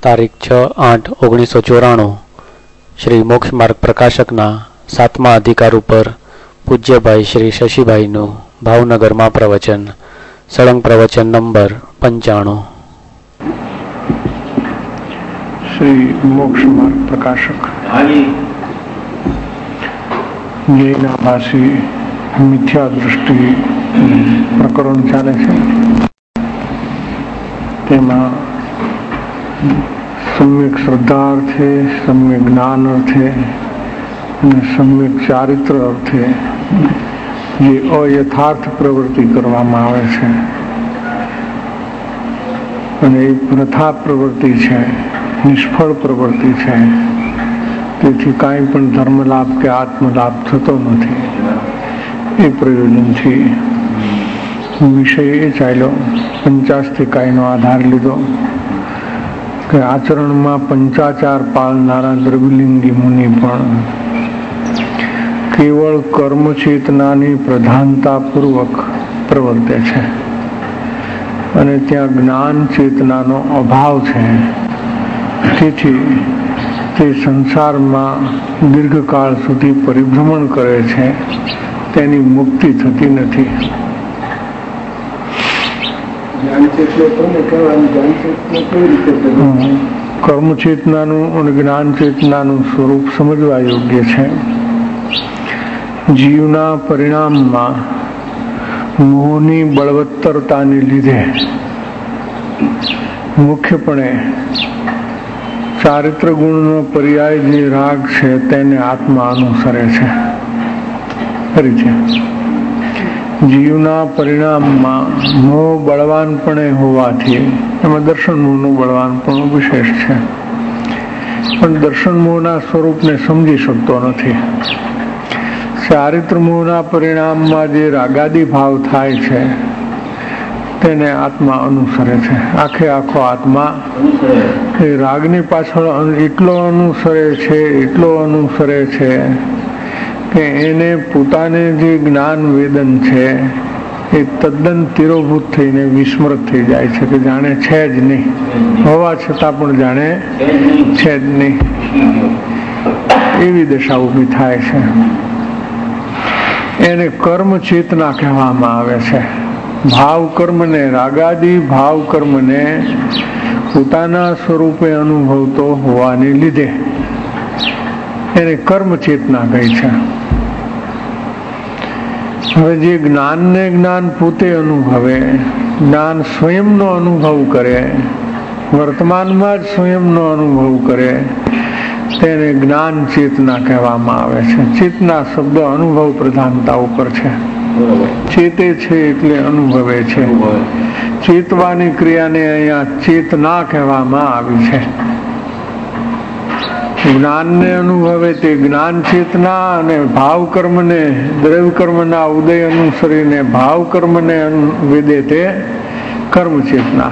તારીખ 6/8/1994 શ્રી મોક્ષ માર્ગ પ્રકાશકના 7મા અધિકાર ઉપર પૂજ્યભાઈ શ્રી શશીભાઈનું ભાવનગરમાં પ્રવચન. સળંગ પ્રવચન નંબર 95. શ્રી મોક્ષ માર્ગ પ્રકાશક જૈના ભાષી મિથ્યા દૃષ્ટિ પ્રકરણ ચાલે છે. તેમાં સમ્યક શ્રદ્ધા અર્થે, સમ્યક જ્ઞાન અર્થે અને સમ્યક ચારિત્ર અર્થે જે અયથાર્થ પ્રવૃત્તિ કરવામાં આવે છે અને એ પ્રથા પ્રવૃત્તિ છે, નિષ્ફળ પ્રવૃત્તિ છે. તેથી કાંઈ પણ ધર્મલાભ કે આત્મલાભ થતો નથી. એ પ્રયોજનથી વિષય એ ચાલ્યો. 50 કાયનો આધાર લીધો કે આચરણમાં પંચાચાર પાળનારા દ્રવ્યલિંગી મુનિ પણ કેવળ કર્મ ચેતનાની પ્રધાનતાપૂર્વક પ્રવર્તે છે અને ત્યાં જ્ઞાન ચેતનાનો અભાવ છે. તેથી તે સંસારમાં દીર્ઘકાળ સુધી પરિભ્રમણ કરે છે, તેની મુક્તિ થતી નથી. કર્મ ચેતનાનું અને જ્ઞાન ચેતનાનું સ્વરૂપ સમજવા યોગ્ય છે. જીવના પરિણામમાં મોહની બળવત્તરતાને લીધે મુખ્યપણે ચારિત્ર ગુણનો પર્યાય જે રાગ છે તેને આત્મા અનુસરે છે. જીવના પરિણામમાં મોહ બળવાનપણે હોવાથી એમાં દર્શન મોહનું બળવાનપણું વિશેષ છે, પણ દર્શન મોહના સ્વરૂપને સમજી શકતો નથી. ચારિત્ર મોહના પરિણામમાં જે રાગાદી ભાવ થાય છે તેને આત્મા અનુસરે છે. આખે આખો આત્મા એ રાગની પાછળ એટલો અનુસરે છે કે એને પોતાને જે જ્ઞાન વેદન છે એ તદ્દન તિરોભૂત થઈને વિસ્મૃત થઈ જાય છે કે જાણે છે જ નહીં, હોવા છતાં પણ જાણે છે જ નહીં. એવી દશા ઊભી થાય છે. એને કર્મ ચેતના કહેવામાં આવે છે. ભાવ કર્મને, રાગાદી ભાવ કર્મને પોતાના સ્વરૂપે અનુભવતો હોવાને લીધે એને કર્મ ચેતના કહી છે. હવે જે જ્ઞાનને જ્ઞાન પોતે અનુભવે, જ્ઞાન સ્વયંનો અનુભવ કરે, વર્તમાનમાં જ સ્વયંનો અનુભવ કરે, તેને જ્ઞાન ચેતના કહેવામાં આવે છે. ચેતના શબ્દ અનુભવ પ્રધાનતા ઉપર છે. ચેતે છે એટલે અનુભવે છે. ચેતવાની ક્રિયાને અહીંયા ચેતના કહેવામાં આવી છે. જ્ઞાનને અનુભવે તે જ્ઞાન ચેતના અને ભાવ કર્મને, દ્રવ્ય કર્મના ઉદય અનુસરીને ભાવ કર્મને વેદે તે કર્મ ચેતના.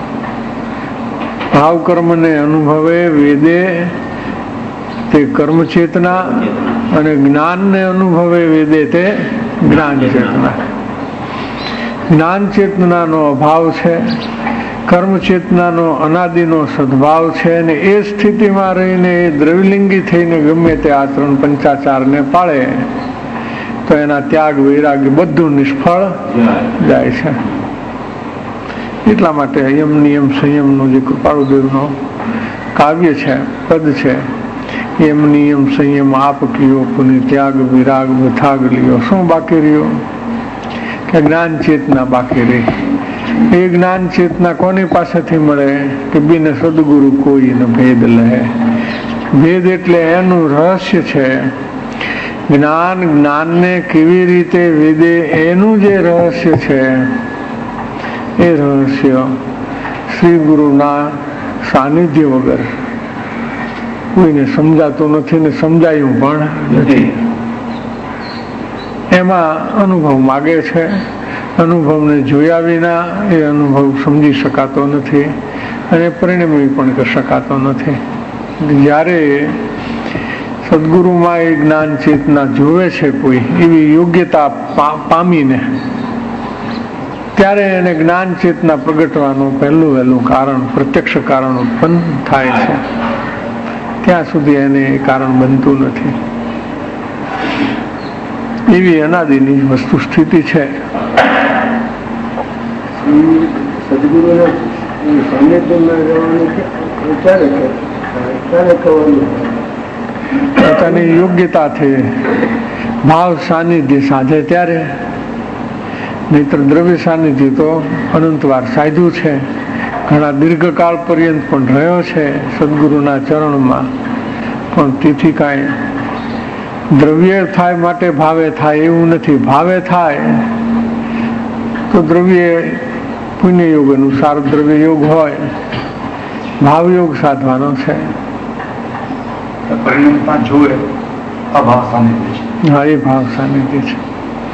ભાવ કર્મને અનુભવે વેદે તે કર્મ ચેતના અને જ્ઞાનને અનુભવે વેદે તે જ્ઞાન ચેતના. જ્ઞાન ચેતનાનો અભાવ છે, કર્મ ચેતનાનો અનાદિનો સદભાવ છે અને એ સ્થિતિમાં રહીને એ દ્રવ્યલિંગી થઈને ગમે તે આચરણ પંચાચારને પાળે તો એના ત્યાગ વૈરાગ્ય બધું નિષ્ફળ જાય છે. એટલા માટે યમ નિયમ સંયમનો જે કૃપાળુદેવનો કાવ્ય છે, પદ છે, યમ નિયમ સંયમ આપ કિયો પુનિ ત્યાગ વિરાગ વથાગ લિયો. શું બાકી રહ્યો? કે જ્ઞાન ચેતના બાકી રહી. એ જ્ઞાન ચેતના કોની પાસેથી મળે? કે બિન સદગુરુ કોઈ ન ભેદ લહે. ભેદ એટલે એનું રહસ્ય છે. જ્ઞાનને કેવી રીતે વેદે એનું જે રહસ્ય છે એ રહસ્ય શ્રી ગુરુના સાનિધ્ય વગર કોઈને સમજાતું નથી ને સમજાયું પણ નથી. એમાં અનુભવ માગે છે. અનુભવને જોયા વિના એ અનુભવ સમજી શકાતો નથી અને પરિણમી પણ શકાતો નથી. જ્યારે સદગુરુમાં એ જ્ઞાન ચેતના જોવે છે કોઈ એવી યોગ્યતા પામીને, ત્યારે એને જ્ઞાન ચેતના પ્રગટવાનું વહેલું કારણ, પ્રત્યક્ષ કારણ ઉત્પન્ન થાય છે. ત્યાં સુધી એને કારણ બનતું નથી. એવી અનાદિની વસ્તુ સ્થિતિ છે. પોતાની યોગ્યતાથી ભાવ સાનિધ્ય સાધે ત્યારે, નહીતર દ્રવ્ય સાનિધ્ય તો અનંતવાર સાધ્યું છે. ઘણા દીર્ઘકાળ પર્યંત પણ રહ્યો છે સદગુરુના ચરણમાં. પણ તેથી કાંઈ દ્રવ્ય થાય માટે ભાવે થાય એવું નથી. ભાવે થાય તો દ્રવ્ય પુણ્ય યોગ અનુસાર દ્રવ્ય યોગ હોય, ભાવ યોગ સાધવાનો છે. હા, એ ભાવ સાનિધ્ય છે.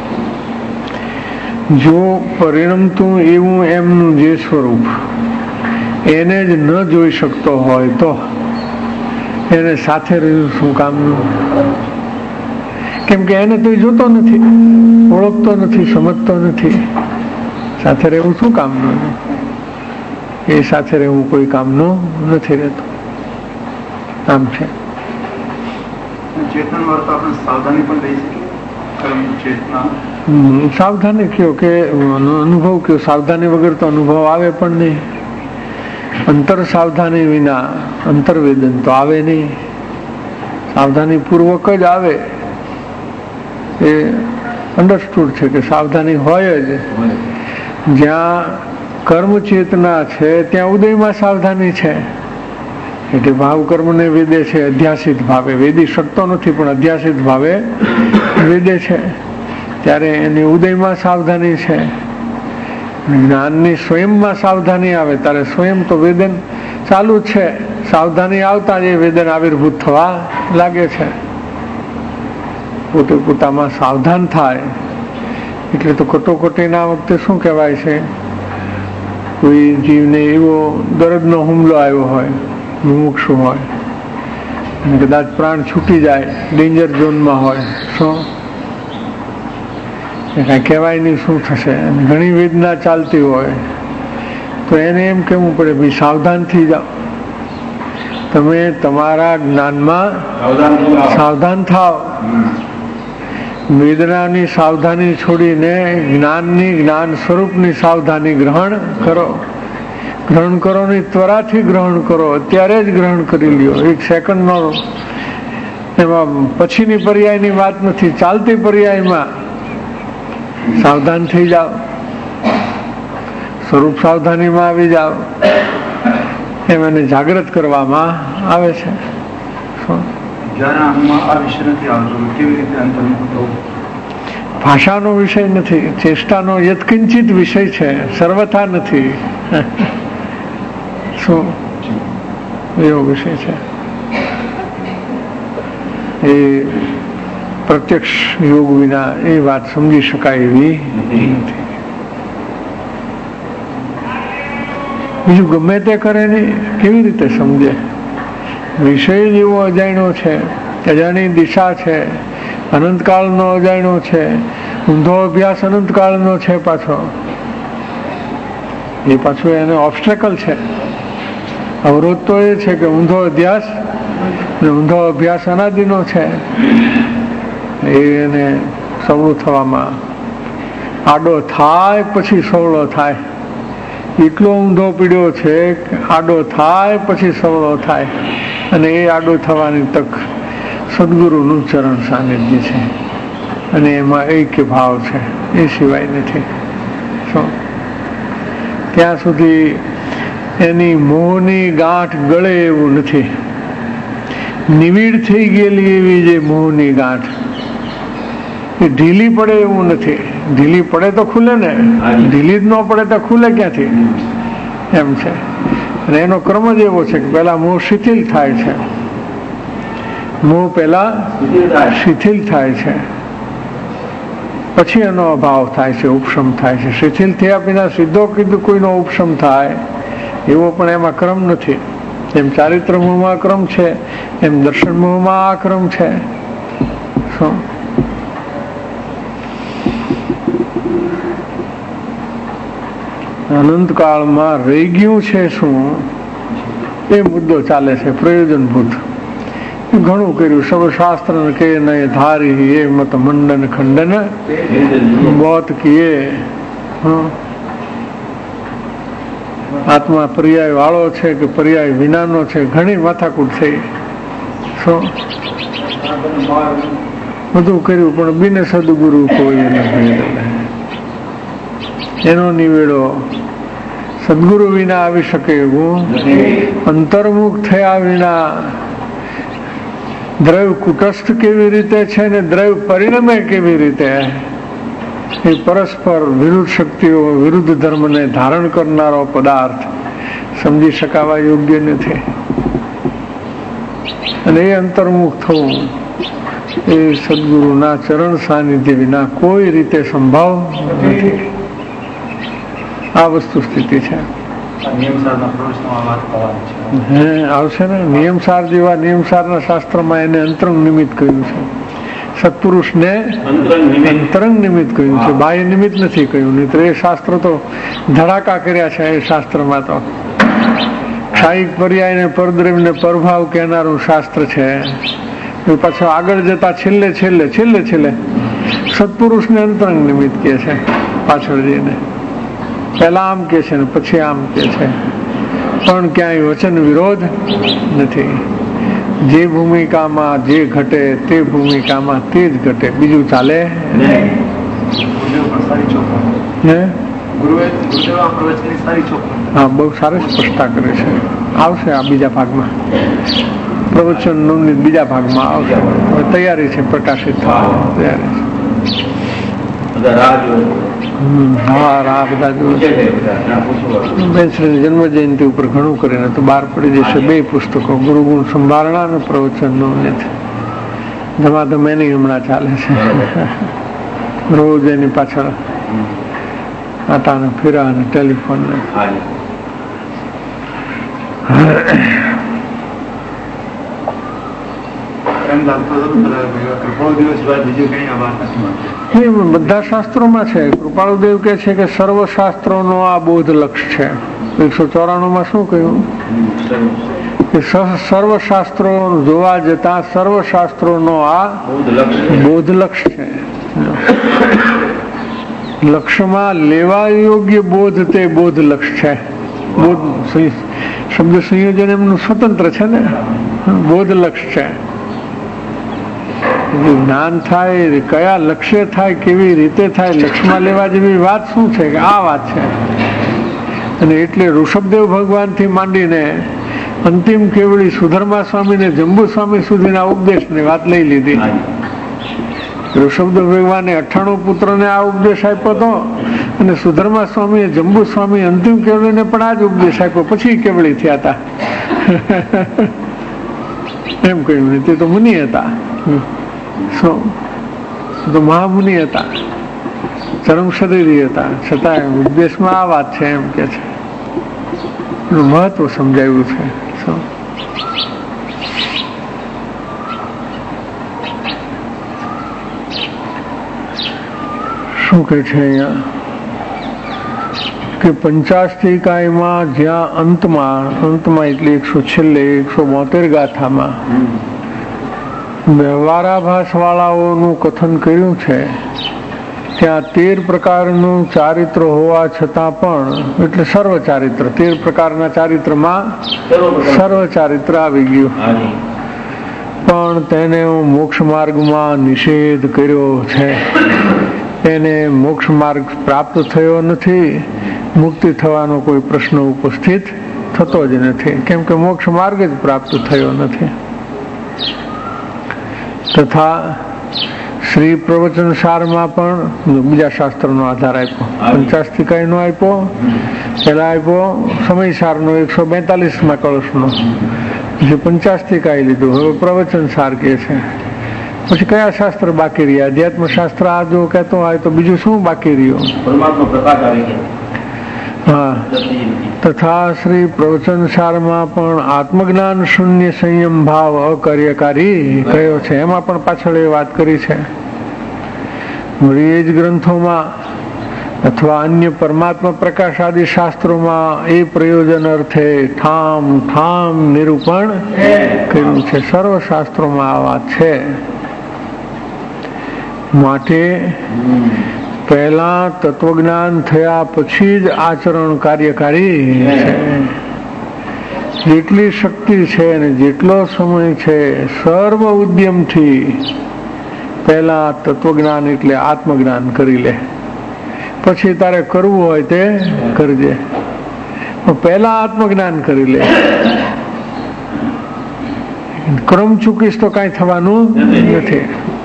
જો પરિણમતું એવું એમનું જે સ્વરૂપ એને જ ન જોઈ શકતો હોય તો એને સાથે રહ્યું શું કામનું? કેમ કે એને તો જોતો નથી, ઓળખતો નથી, સમજતો નથી. સાથે રહેવું શું કામનું? એ સાથે રહેવું કોઈ કામનું નથી રહેતું. આમ છે. સાવધાની કયો કે અનુભવ કયો, સાવધાની વગર તો અનુભવ આવે પણ નહીં. અંતર સાવધાની વિના અંતર્વેદન તો આવે નહીં. સાવધાની પૂર્વક જ આવે. એ અન્ડરસ્ટુડ છે કે સાવધાની હોય જ. જ્યાં કર્મ ચેતના છે ત્યાં ઉદયમાં સાવધાની છે. એટલે ભાવ કર્મને વેદે છે અધ્યાસિત ભાવે. વેદી શકતો નથી પણ અધ્યાસિત ભાવે વેદે છે. ત્યારે એની ઉદયમાં સાવધાની છે. જ્ઞાનની સ્વયંમાં સાવધાની આવે ત્યારે સ્વયં તો વેદન ચાલુ જ છે. સાવધાની આવતા જ એ વેદન આવિર્ભૂત થવા લાગે છે. પોતે પોતામાં સાવધાન થાય એટલે તો કટોકટીના વખતે શું કહેવાય છે, કોઈ જીવને એવો દર્દનો હુમલો આવ્યો હોય, મુમુક્ષુ હોય અને કદાચ પ્રાણ છૂટી જાય, ડેન્જર ઝોનમાં હોય, શું કાંઈ કહેવાય નહીં શું થશે, ઘણી વેદના ચાલતી હોય તો એને એમ કહેવું પડે ભાઈ સાવધાન થઈ જાઓ. તમે તમારા જ્ઞાનમાં સાવધાન થાવ. વેદનાની સાવધાની છોડીને જ્ઞાનની, જ્ઞાન સ્વરૂપની સાવધાની ગ્રહણ કરો. ગ્રહણ કરો નહીં, ત્વરાથી ગ્રહણ કરો. અત્યારે જ ગ્રહણ કરી લ્યો. એક સેકન્ડનો એમાં પછીની પર્યાયની વાત નથી, ચાલતી પર્યાયમાં સાવધાન થઈ જાઓ. સ્વરૂપ સાવધાનીમાં આવી જાઓ. એમ એને જાગૃત કરવામાં આવે છે. ભાષાનો વિષય નથી, ચેષ્ટાનો યત્કિંચિત વિષય છે, સર્વથા નથી. શું એવો વિષય છે? એ પ્રત્યક્ષ યોગ વિના એ વાત સમજી શકાય એવી નથી. બીજું ગમે તે કરે ને કેવી રીતે સમજે? વિષય જ એવો અજાણ્યો છે, અજાણી દિશા છે, અનંતકાળનો અજાણ્યો છે. ઊંધો અભ્યાસ અનંતકાળનો છે પાછો. એ પાછું એને ઓબ્સ્ટેકલ છે. અવરોધ તો એ છે કે ઊંધો અભ્યાસ ઊંધો અભ્યાસ અનાદિનો છે. એને સવળું થવામાં આડો થાય પછી સવળો થાય. એટલો ઊંધો પીડ્યો છે કે આડો થાય પછી સવળો થાય. અને એ આડો થવાની તક સદગુરુનું ચરણ સાનિધ્ય છે. અને એમાં એક્ય ભાવ છે, એ સિવાય નથી. શું ત્યાં સુધી એની મોહની ગાંઠ ગળે એવું નથી. નિવિડ થઈ ગયેલી એવી જે મોહની ગાંઠ એ ઢીલી પડે એવું નથી. ઢીલી પડે તો ખુલે ને, ઢીલી જ ન પડે તો ખુલે ક્યાંથી? એમ છે. અને એનો ક્રમ જ એવો છે કે પહેલા મોહ શિથિલ થાય છે. મોહ પહેલા શિથિલ થાય છે, પછી એનો અભાવ થાય છે, ઉપશમ થાય છે. શિથિલ થયા વિના સીધો કીધું કોઈનો ઉપશમ થાય એવો પણ એમાં ક્રમ નથી. એમ ચારિત્ર મોહમાં ક્રમ છે, એમ દર્શન મોહમાં આ ક્રમ છે. શું અનંતકાળમાં રહી ગયું છે શું એ મુદ્દો ચાલે છે. પ્રયોજનભૂત ઘણું કર્યું. સર્વશાસ્ત્ર કે નહીં ધારી એ મત મંડન ખંડન બહોત કિએ. આત્મા પર્યાય વાળો છે કે પર્યાય વિનાનો છે, ઘણી માથાકૂટ થઈ. બધું કર્યું પણ બિને સદગુરુ કોઈ નથી. એનો નિવેડો સદગુરુ વિના આવી શકે એવું. અંતર્મુખ થયા વિના દ્રવ્ય કુટસ્થ કેવી રીતે છે ને દ્રવ્ય પરિણમે કેવી રીતે, એ પરસ્પર વિરુદ્ધ શક્તિઓ વિરુદ્ધ ધર્મને ધારણ કરનારો પદાર્થ સમજી શકાવા યોગ્ય નથી. અને એ અંતર્મુખ થવું એ સદગુરુના ચરણ સાનિધ્ય વિના કોઈ રીતે સંભવ નથી. આ વસ્તુ સ્થિતિ છે. આવશે ને નિયમસાર જેવા. નિયમસારના શાસ્ત્રમાં એને અંતરંગ નિમિત્ત કહ્યું છે. સત્પુરુષને અંતરંગ નિમિત્ત કહ્યું છે, બાહ્ય નિમિત્ત નથી કહ્યું. નહીં તો એ શાસ્ત્ર તો ધડાકા કર્યા છે. એ શાસ્ત્રમાં તો ક્ષાયિક પર્યાય ને પરદ્રવ્ય ને પરભાવ કહેનારું શાસ્ત્ર છે. પાછળ આગળ જતા છેલ્લે છેલ્લે છેલ્લે છેલ્લે સત્પુરુષને અંતરંગ નિમિત્ત કહે છે. પાછળ જઈને પહેલા આમ કે છે ને પછી આમ કે છે, પણ ક્યાંય વચન વિરોધ નથી. જે ભૂમિકામાં જે ઘટે તે ભૂમિકામાં તે જ ઘટે, બીજું ચાલે નહીં. હા, બહુ સારી સ્પષ્ટતા કરે છે. આવશે આ બીજા ભાગમાં, પ્રવચન બીજા ભાગમાં આવશે. હવે તૈયારી છે પ્રકાશિત થવાની તૈયારી છે. હા, આ બધા બેનશ્રીની જન્મ જયંતિ ઉપર ઘણું કરીને તો બહાર પડી જશે 2 પુસ્તકો, ગુરુગુણ સંભારણા અને પ્રવચન નું નિત. ધમાધમ એની હમણાં ચાલે છે. રોજ એની પાછળ આટાને ફેરા અને ટેલિફોન ને બધા શાસ્ત્રોમાં છે. કૃપાળુદેવ કે છે કે સર્વ શાસ્ત્રોનો આ બોધ લક્ષ છે. 194 શું કહ્યું કે સર્વ શાસ્ત્રો જોવા જતા સર્વ શાસ્ત્રોનો આ બોધ લક્ષ છે. લક્ષ્યમાં લેવા યોગ્ય બોધ તે બોધ લક્ષ છે. બોધ શબ્દ સંયોજન એમનું સ્વતંત્ર છે ને, બોધ લક્ષ છે. જ્ઞાન થાય કયા લક્ષ્ય થાય કેવી રીતે થાય, લક્ષ્યમાં લેવા જેવી વાત શું છે કે આ વાત છે. અને એટલે ઋષભદેવ ભગવાન થી માંડીને અંતિમ કેવડી સુધર્મા સ્વામી ને જંબુ સ્વામી સુધીના ઉપદેશની વાત લઈ લીધી. ઋષભદેવ ભગવાને 98 પુત્રને આ ઉપદેશ આપ્યો હતો અને સુધર્મા સ્વામીએ જંબુ સ્વામી અંતિમ કેવડીને પણ આ જ ઉપદેશ આપ્યો. પછી કેવડી થયા હતા એમ કહ્યું. તે તો મુનિ હતા, તો મહામુનિ હતા, ચરમ શરીરી હતા, છતાં ઉપદેશમાં આ વાત છે એમ કે છે. એનું મહત્વ સમજાવ્યું છે. શું કે છે અહીંયા કે 85 કાયમાં જ્યાં અંતમાં એટલે 100 છેલ્લે 172 ગાથામાં વ્યવહારાભાસ વાળાઓનું કથન કર્યું છે. ત્યાં 13 પ્રકારનું ચારિત્ર હોવા છતાં પણ, એટલે સર્વ ચારિત્ર, 13 પ્રકારના ચારિત્રમાં સર્વ ચારિત્ર આવી ગયું, પણ તેને મોક્ષ માર્ગમાં નિષેધ કર્યો છે. એને મોક્ષ માર્ગ પ્રાપ્ત થયો નથી. મુક્તિ થવાનો કોઈ પ્રશ્ન ઉપસ્થિત થતો જ નથી, કેમ કે મોક્ષ માર્ગ જ પ્રાપ્ત થયો નથી. તથા શ્રી પ્રવચન સારમાં પણ બીજા શાસ્ત્રનો આધાર આપ્યો. 50 કાયનો આપ્યો, પેલા આપ્યો સમય સારનો 142માં કળશનો, પછી 50 કાય લીધું. હવે પ્રવચન સાર કે છે. પછી કયા શાસ્ત્ર બાકી રહ્યા? અધ્યાત્મ શાસ્ત્ર આ જો કહેતો હોય તો બીજું શું બાકી રહ્યું? હા. તથા શ્રી પ્રવચન સારમાં પણ આત્મજ્ઞાન શૂન્ય સંયમ ભાવ અકાર્યકારી કયો છે. એમાં પણ પાછળ એ વાત કરી છે. એ જ ગ્રંથોમાં અથવા અન્ય પરમાત્મા પ્રકાશ આદિ શાસ્ત્રોમાં એ પ્રયોજન અર્થે ઠામ ઠામ નિરૂપણ કર્યું છે. સર્વ શાસ્ત્રોમાં આ વાત છે. માટે પહેલા તત્વજ્ઞાન થયા પછી જ આચરણ કાર્યકારી છે. જેટલી શક્તિ છે અને જેટલો સમય છે સર્વ ઉદ્યમથી પહેલા તત્વજ્ઞાન એટલે આત્મજ્ઞાન કરી લે. પછી તારે કરવું હોય તે કરજે, પહેલા આત્મજ્ઞાન કરી લે. ક્રમ ચૂકીશ તો કઈ થવાનું નથી.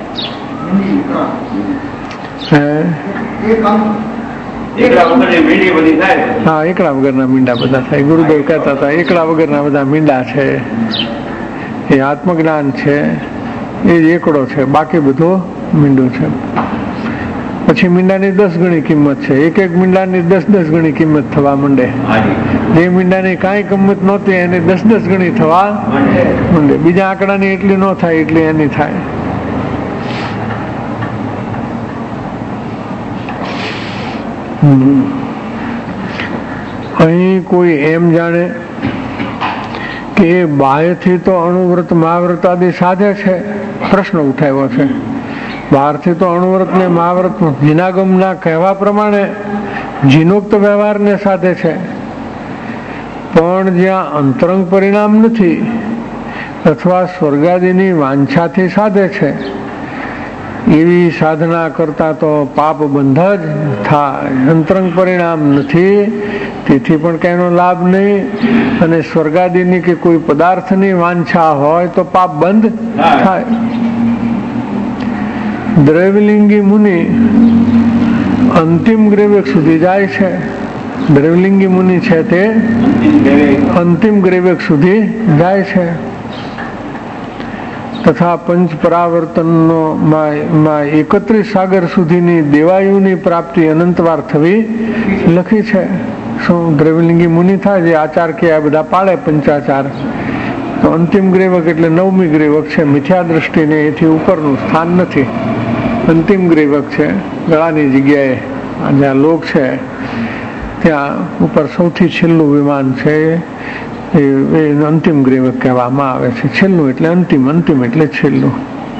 હા, એકલા વગરના મીંડા બધા થાય. ગુરુદેવ કહેતા હતા એકલા વગરના બધા મીંડા છે. એ આત્મજ્ઞાન છે એ જ એકડો છે, બાકી બધું મીંડું છે. પછી મીંડાની 10 ગણી કિંમત છે. એક એક મીંડાની 10 ગણી કિંમત થવા માંડે. જે મીંડાની કાંઈ કિંમત નહોતી એને 10 ગણી થવા માંડે. બીજા આંકડાની એટલી ન થાય એટલી એની થાય. અહીં કોઈ એમ જાણે કે બાહ્યથી તો અણુવ્રત મહાવ્રત આદિ સાધે છે. પ્રશ્ન ઉઠાવ્યો છે. બહારથી તો અણુવ્રત ને મહાવ્રત જીનાગમના કહેવા પ્રમાણે જીનોક્ત વ્યવહારને સાધે છે, પણ જ્યાં અંતરંગ પરિણામ નથી અથવા સ્વર્ગાદિની વાંછાથી સાધે છે એવી સાધના કરતા તો પાપ બંધ જ થાય. અંતરંગ પરિણામ નથી તેથી પણ કઈનો લાભ નહીં, અને સ્વર્ગાદિની કે કોઈ પદાર્થની વાંછા હોય તો પાપ બંધ થાય. દ્રવ્યલિંગી મુનિ અંતિમ ગ્રેવક સુધી જાય છે. દ્રવ્યલિંગી મુનિ છે તે અંતિમ ગ્રેવક સુધી જાય છે. તથા પંચ પરાવર્તનનો માં 31 સાગર સુધીની દેવાયુની પ્રાપ્તિ અનંતવાર થવી લખી છે. શું દ્રવ્યલિંગી મુનિ થાય જે આચાર કે આ બધા પાળે પંચાચાર, તો અંતિમ ગ્રેવક એટલે 9મી ગ્રેવક છે. મિથ્યા દ્રષ્ટિને એથી ઉપરનું સ્થાન નથી. અંતિમ ગ્રેવક છે. ગળાની જગ્યાએ જ્યાં લોક છે ત્યાં ઉપર સૌથી છેલ્લું વિમાન છે એ અંતિમ ગ્રેવક કહેવામાં આવે છે. છેલ્લું એટલે અંતિમ, અંતિમ એટલે છેલ્લું.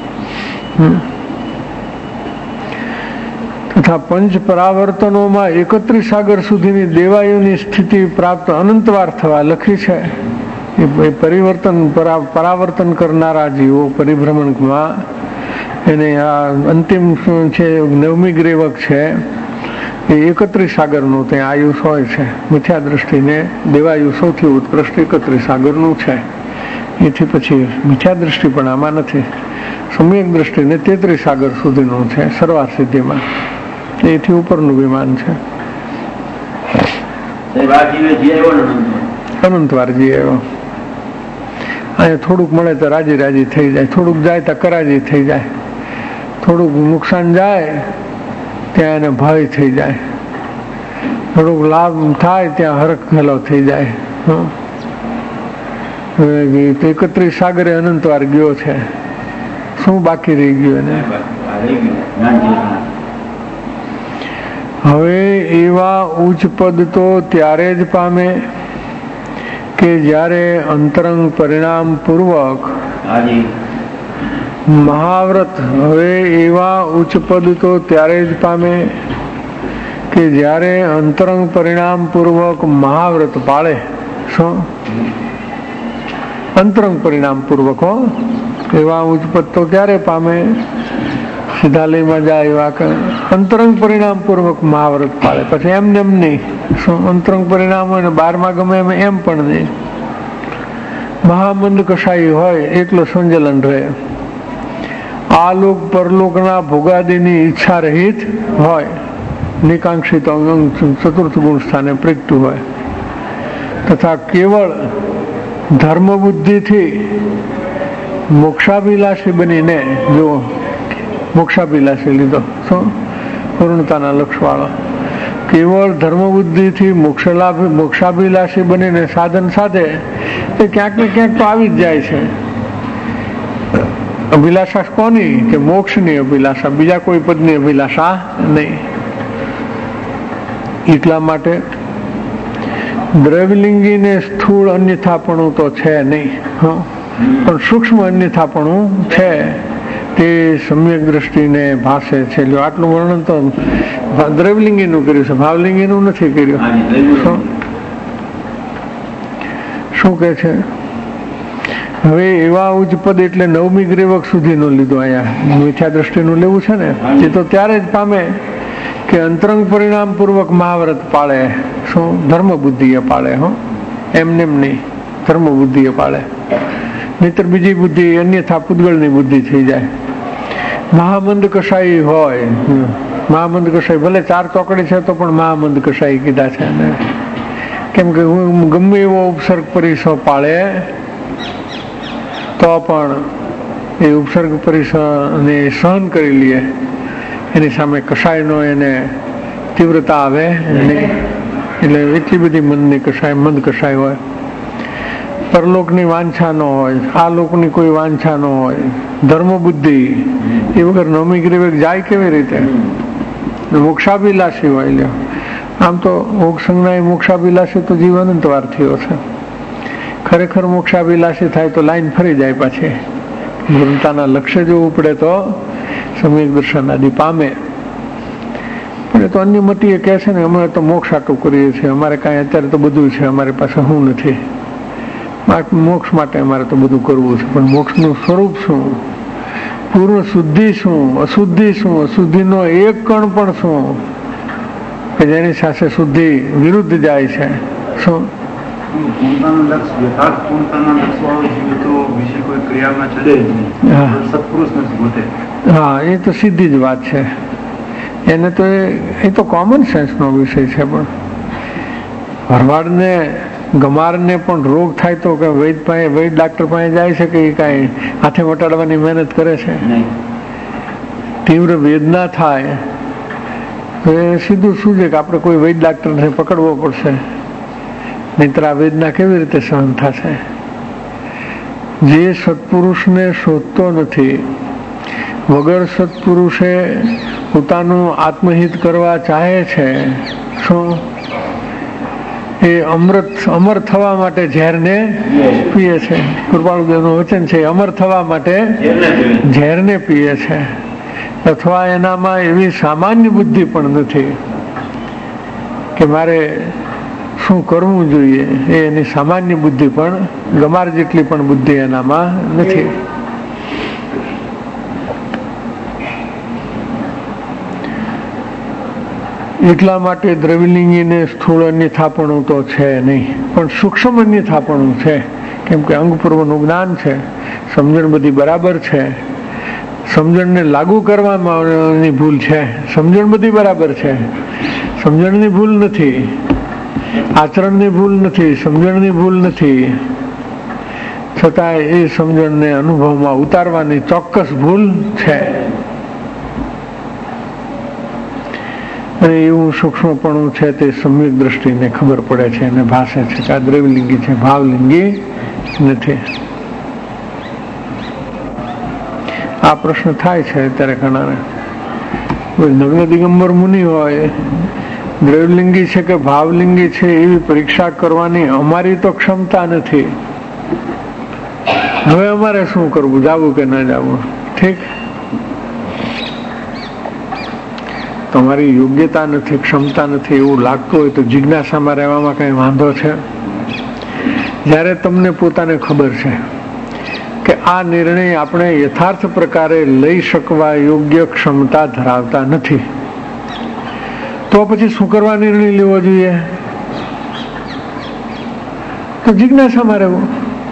તથા પંચ પરાવર્તનોમાં 31 સાગર સુધીની દેવાયુની સ્થિતિ પ્રાપ્ત અનંતવાર થવા લખી છે. એ પરિવર્તન પરાવર્તન કરનારા જીવો પરિભ્રમણમાં એને આ અંતિમ છે 9મી ગ્રેવક છે એ 31 સાગરનું ત્યાં આયુષ હોય છે. મિથ્યા દ્રષ્ટિને દેવાયુ સૌથી ઉત્કૃષ્ટ 31 સાગરનું છે. એથી પછી મિથ્યા દ્રષ્ટિ પણ આમાં નથી. સમ્યક દ્રષ્ટિને 33 સાગર સુધીનું છે સર્વા સિદ્ધિમાં. એથી ઉપરનું વિમાન છે. અનંતવાર જી આવ્યો. અહીંયા થોડુંક મળે તો રાજી રાજી થઈ જાય, થોડુંક જાય તો કરાજી થઈ જાય, થોડુંક નુકસાન જાય ત્યાં એને ભય થઈ જાય, થોડુંક લાભ થાય ત્યાં હરખ ઘેલો થઈ જાય. 31 સાગરે અનંતવાર ગયો છે. શું બાકી રહી ગયું એને? હવે એવા ઉચ્ચ પદ તો ત્યારે જ પામે કે જ્યારે અંતરંગ પરિણામ પૂર્વક મહાવ્રત. હવે એવા ઉચ્ચ પદ તો ત્યારે જ પામે કે જ્યારે અંતરંગ પરિણામ પૂર્વક મહાવ્રત પાળે. શું અંતરંગ પરિણામ પૂર્વક હો? એવા ઉચ્ચ પદ તો ક્યારે પામે? સિદ્ધાલયમાં જાય એવા અંતરંગ પરિણામ પૂર્વક મહાવ્રત પાળે. પછી એમને એમ નહીં. શું અંતરંગ પરિણામ હોય ને 12માં ગમે એમ પણ નહીં. મહામંદ કશાઈ હોય એકલો સંજલન રહે. આલોક પરલોકના ભોગાદિની ઈચ્છા રહિત હોય. નિકાંક્ષિત ચતુર્થ ગુણ સ્થાને પ્રગટું હોય. તથા કેવળ ધર્મ બુદ્ધિથી મોક્ષાભિલાષી બનીને, જો મોક્ષાભિલાષી લીધો શું પૂર્ણતાના લક્ષવાળો, કેવળ ધર્મ બુદ્ધિથી મોક્ષાભિલાષી બનીને સાધન સાધે તે ક્યાંક ને ક્યાંક તો આવી જ જાય છે. અભિલાષા કોની? કે મોક્ષની અભિલાષા, બીજા કોઈ પદની અભિલાષા નહીં. એટલા માટે દ્રવ્યલિંગી ને સ્થૂળ અન્યથાપણું તો છે નહીં, પણ સૂક્ષ્મ અન્યથાપણું છે તે સમ્યક દ્રષ્ટિને ભાષે છે. આટલું વર્ણન તો દ્રવ્યલિંગીનું કર્યું છે, ભાવલિંગીનું નથી કર્યું. શું કે છે હવે એવા ઉચ્ચ પદ એટલે નવમી ગ્રેવક સુધીનું લીધું. અહીંયા મિથ્યા દ્રષ્ટિનું લેવું છે ને, એ તો ત્યારે જ પામે કે અંતરંગ પરિણામ પૂર્વક મહાવ્રત પાળે. શું ધર્મ બુદ્ધિએ પાળે, એમને એમ નહીં, ધર્મ બુદ્ધિએ પાળે. નહીતર બીજી બુદ્ધિ અન્યથા પૂતગળની બુદ્ધિ થઈ જાય. મહામંદ કસાઈ હોય, મહામંદ કસાઈ ભલે 4 ચોકડી છે તો પણ મહામંદ કસાઈ કીધા છે. કેમ કે હું ગમે એવો ઉપસર્ગ પરિસર પાળે તો પણ એ ઉપસર્ગ પરિસરને સહન કરી લે, એની સામે કસાયનો એને તીવ્રતા આવે નહીં. એટલે એટલી બધી મનની કસાય, મંદ કસાય હોય. પરલોકની વાંછા ન હોય, આ લોકની કોઈ વાંછા ન હોય, ધર્મ બુદ્ધિ એ વગર નવમી ગ્રેવક જાય કેવી રીતે? મોક્ષાભિલાષી હોય. લ્યો આમ તો મોક્ષ સંજ્ઞા મોક્ષાભિલાષી તો જીવન અંતવાર થયો છે. ખરેખર મોક્ષાભિલાષી થાય તો લાઈન ફરી જાય પાછી. પોતાના લક્ષ્ય જોવું પડે તો સમ્યક દર્શન આદિ પામે. પણ એ તો અન્ય મતીએ કહે છે ને અમે તો મોક્ષ આટું કરીએ છીએ, અમારે કાંઈ અત્યારે તો બધું છે, અમારી પાસે શું નથી, મોક્ષ માટે અમારે તો બધું કરવું છે. પણ મોક્ષનું સ્વરૂપ શું, પૂર્ણ શુદ્ધિ શું, અશુદ્ધિ શું, અશુદ્ધિનો એક કણ પણ શું કે જેની સાથે શુદ્ધિ વિરુદ્ધ જાય છે? શું હા, એ તો સીધી જ વાત છે. એને તો એ તો કોમન સેન્સનો વિષય છે. પણ ભરવાડને ગમારને પણ રોગ થાય તો કે વૈદ ડાક્ટર પાસે જાય છે કે એ કાંઈ હાથે મટાડવાની મહેનત કરે છે? તીવ્ર વેદના થાય તો એ સીધું શું છે કે આપણે કોઈ વૈદ ડાક્ટરને પકડવો પડશે, નહીંતર આ વેદના કેવી રીતે સહન થશે? જે સત્પુરુષને શોધતો નથી, વગર સત્પુરુષે પોતાનું આત્મહિત કરવા ચાહે છે, શું એ અમર થવા માટે ઝેરને પીએ છે. કૃપાળુદેવનું વચન છે, અમર થવા માટે ઝેરને પીએ છે. અથવા એનામાં એવી સામાન્ય બુદ્ધિ પણ નથી કે મારે શું કરવું જોઈએ, એની સામાન્ય બુદ્ધિ પણ ગમાર જેટલી પણ બુદ્ધિ એનામાં નથી. એટલા માટે દ્રવ્યલિંગીને સ્થૂળ અન્યથાપણું તો છે નહીં, પણ સૂક્ષ્મ અન્યથાપણું છે. કેમ કે અંગપૂર્વનું જ્ઞાન છે, સમજણ બધી બરાબર છે, સમજણને લાગુ કરવામાં ભૂલ છે. સમજણ બધી બરાબર છે, સમજણની ભૂલ નથી, આચરણની ભૂલ નથી, સમજણની ભૂલ નથી, છતાં એ સમજણને અનુભવમાં ઉતારવાની ચોક્કસ ભૂલ છે. અને એવું સૂક્ષ્મપણું છે તે સમ્યક દ્રષ્ટિને ખબર પડે છે અને ભાષે છે કે આ દ્રવ્યલિંગી છે, ભાવલિંગી નથી. આ પ્રશ્ન થાય છે ત્યારે ઘણાને. નગ્ન દિગંબર મુનિ હોય, દ્રવ્યલિંગી છે કે ભાવલિંગી છે એવી પરીક્ષા કરવાની અમારી તો ક્ષમતા નથી. હવે અમારે શું કરવું, જાવું કે ના જાવું? ઠીક, તમારી યોગ્યતા નથી, ક્ષમતા નથી એવું લાગતું હોય તો જિજ્ઞાસામાં રહેવામાં કઈ વાંધો છે? જ્યારે તમને પોતાને ખબર છે કે આ નિર્ણય આપણે યથાર્થ પ્રકારે લઈ શકવા યોગ્ય ક્ષમતા ધરાવતા નથી, તો પછી શું કરવા નિર્ણય લેવો જોઈએ? તો જિજ્ઞાસામાં રહેવું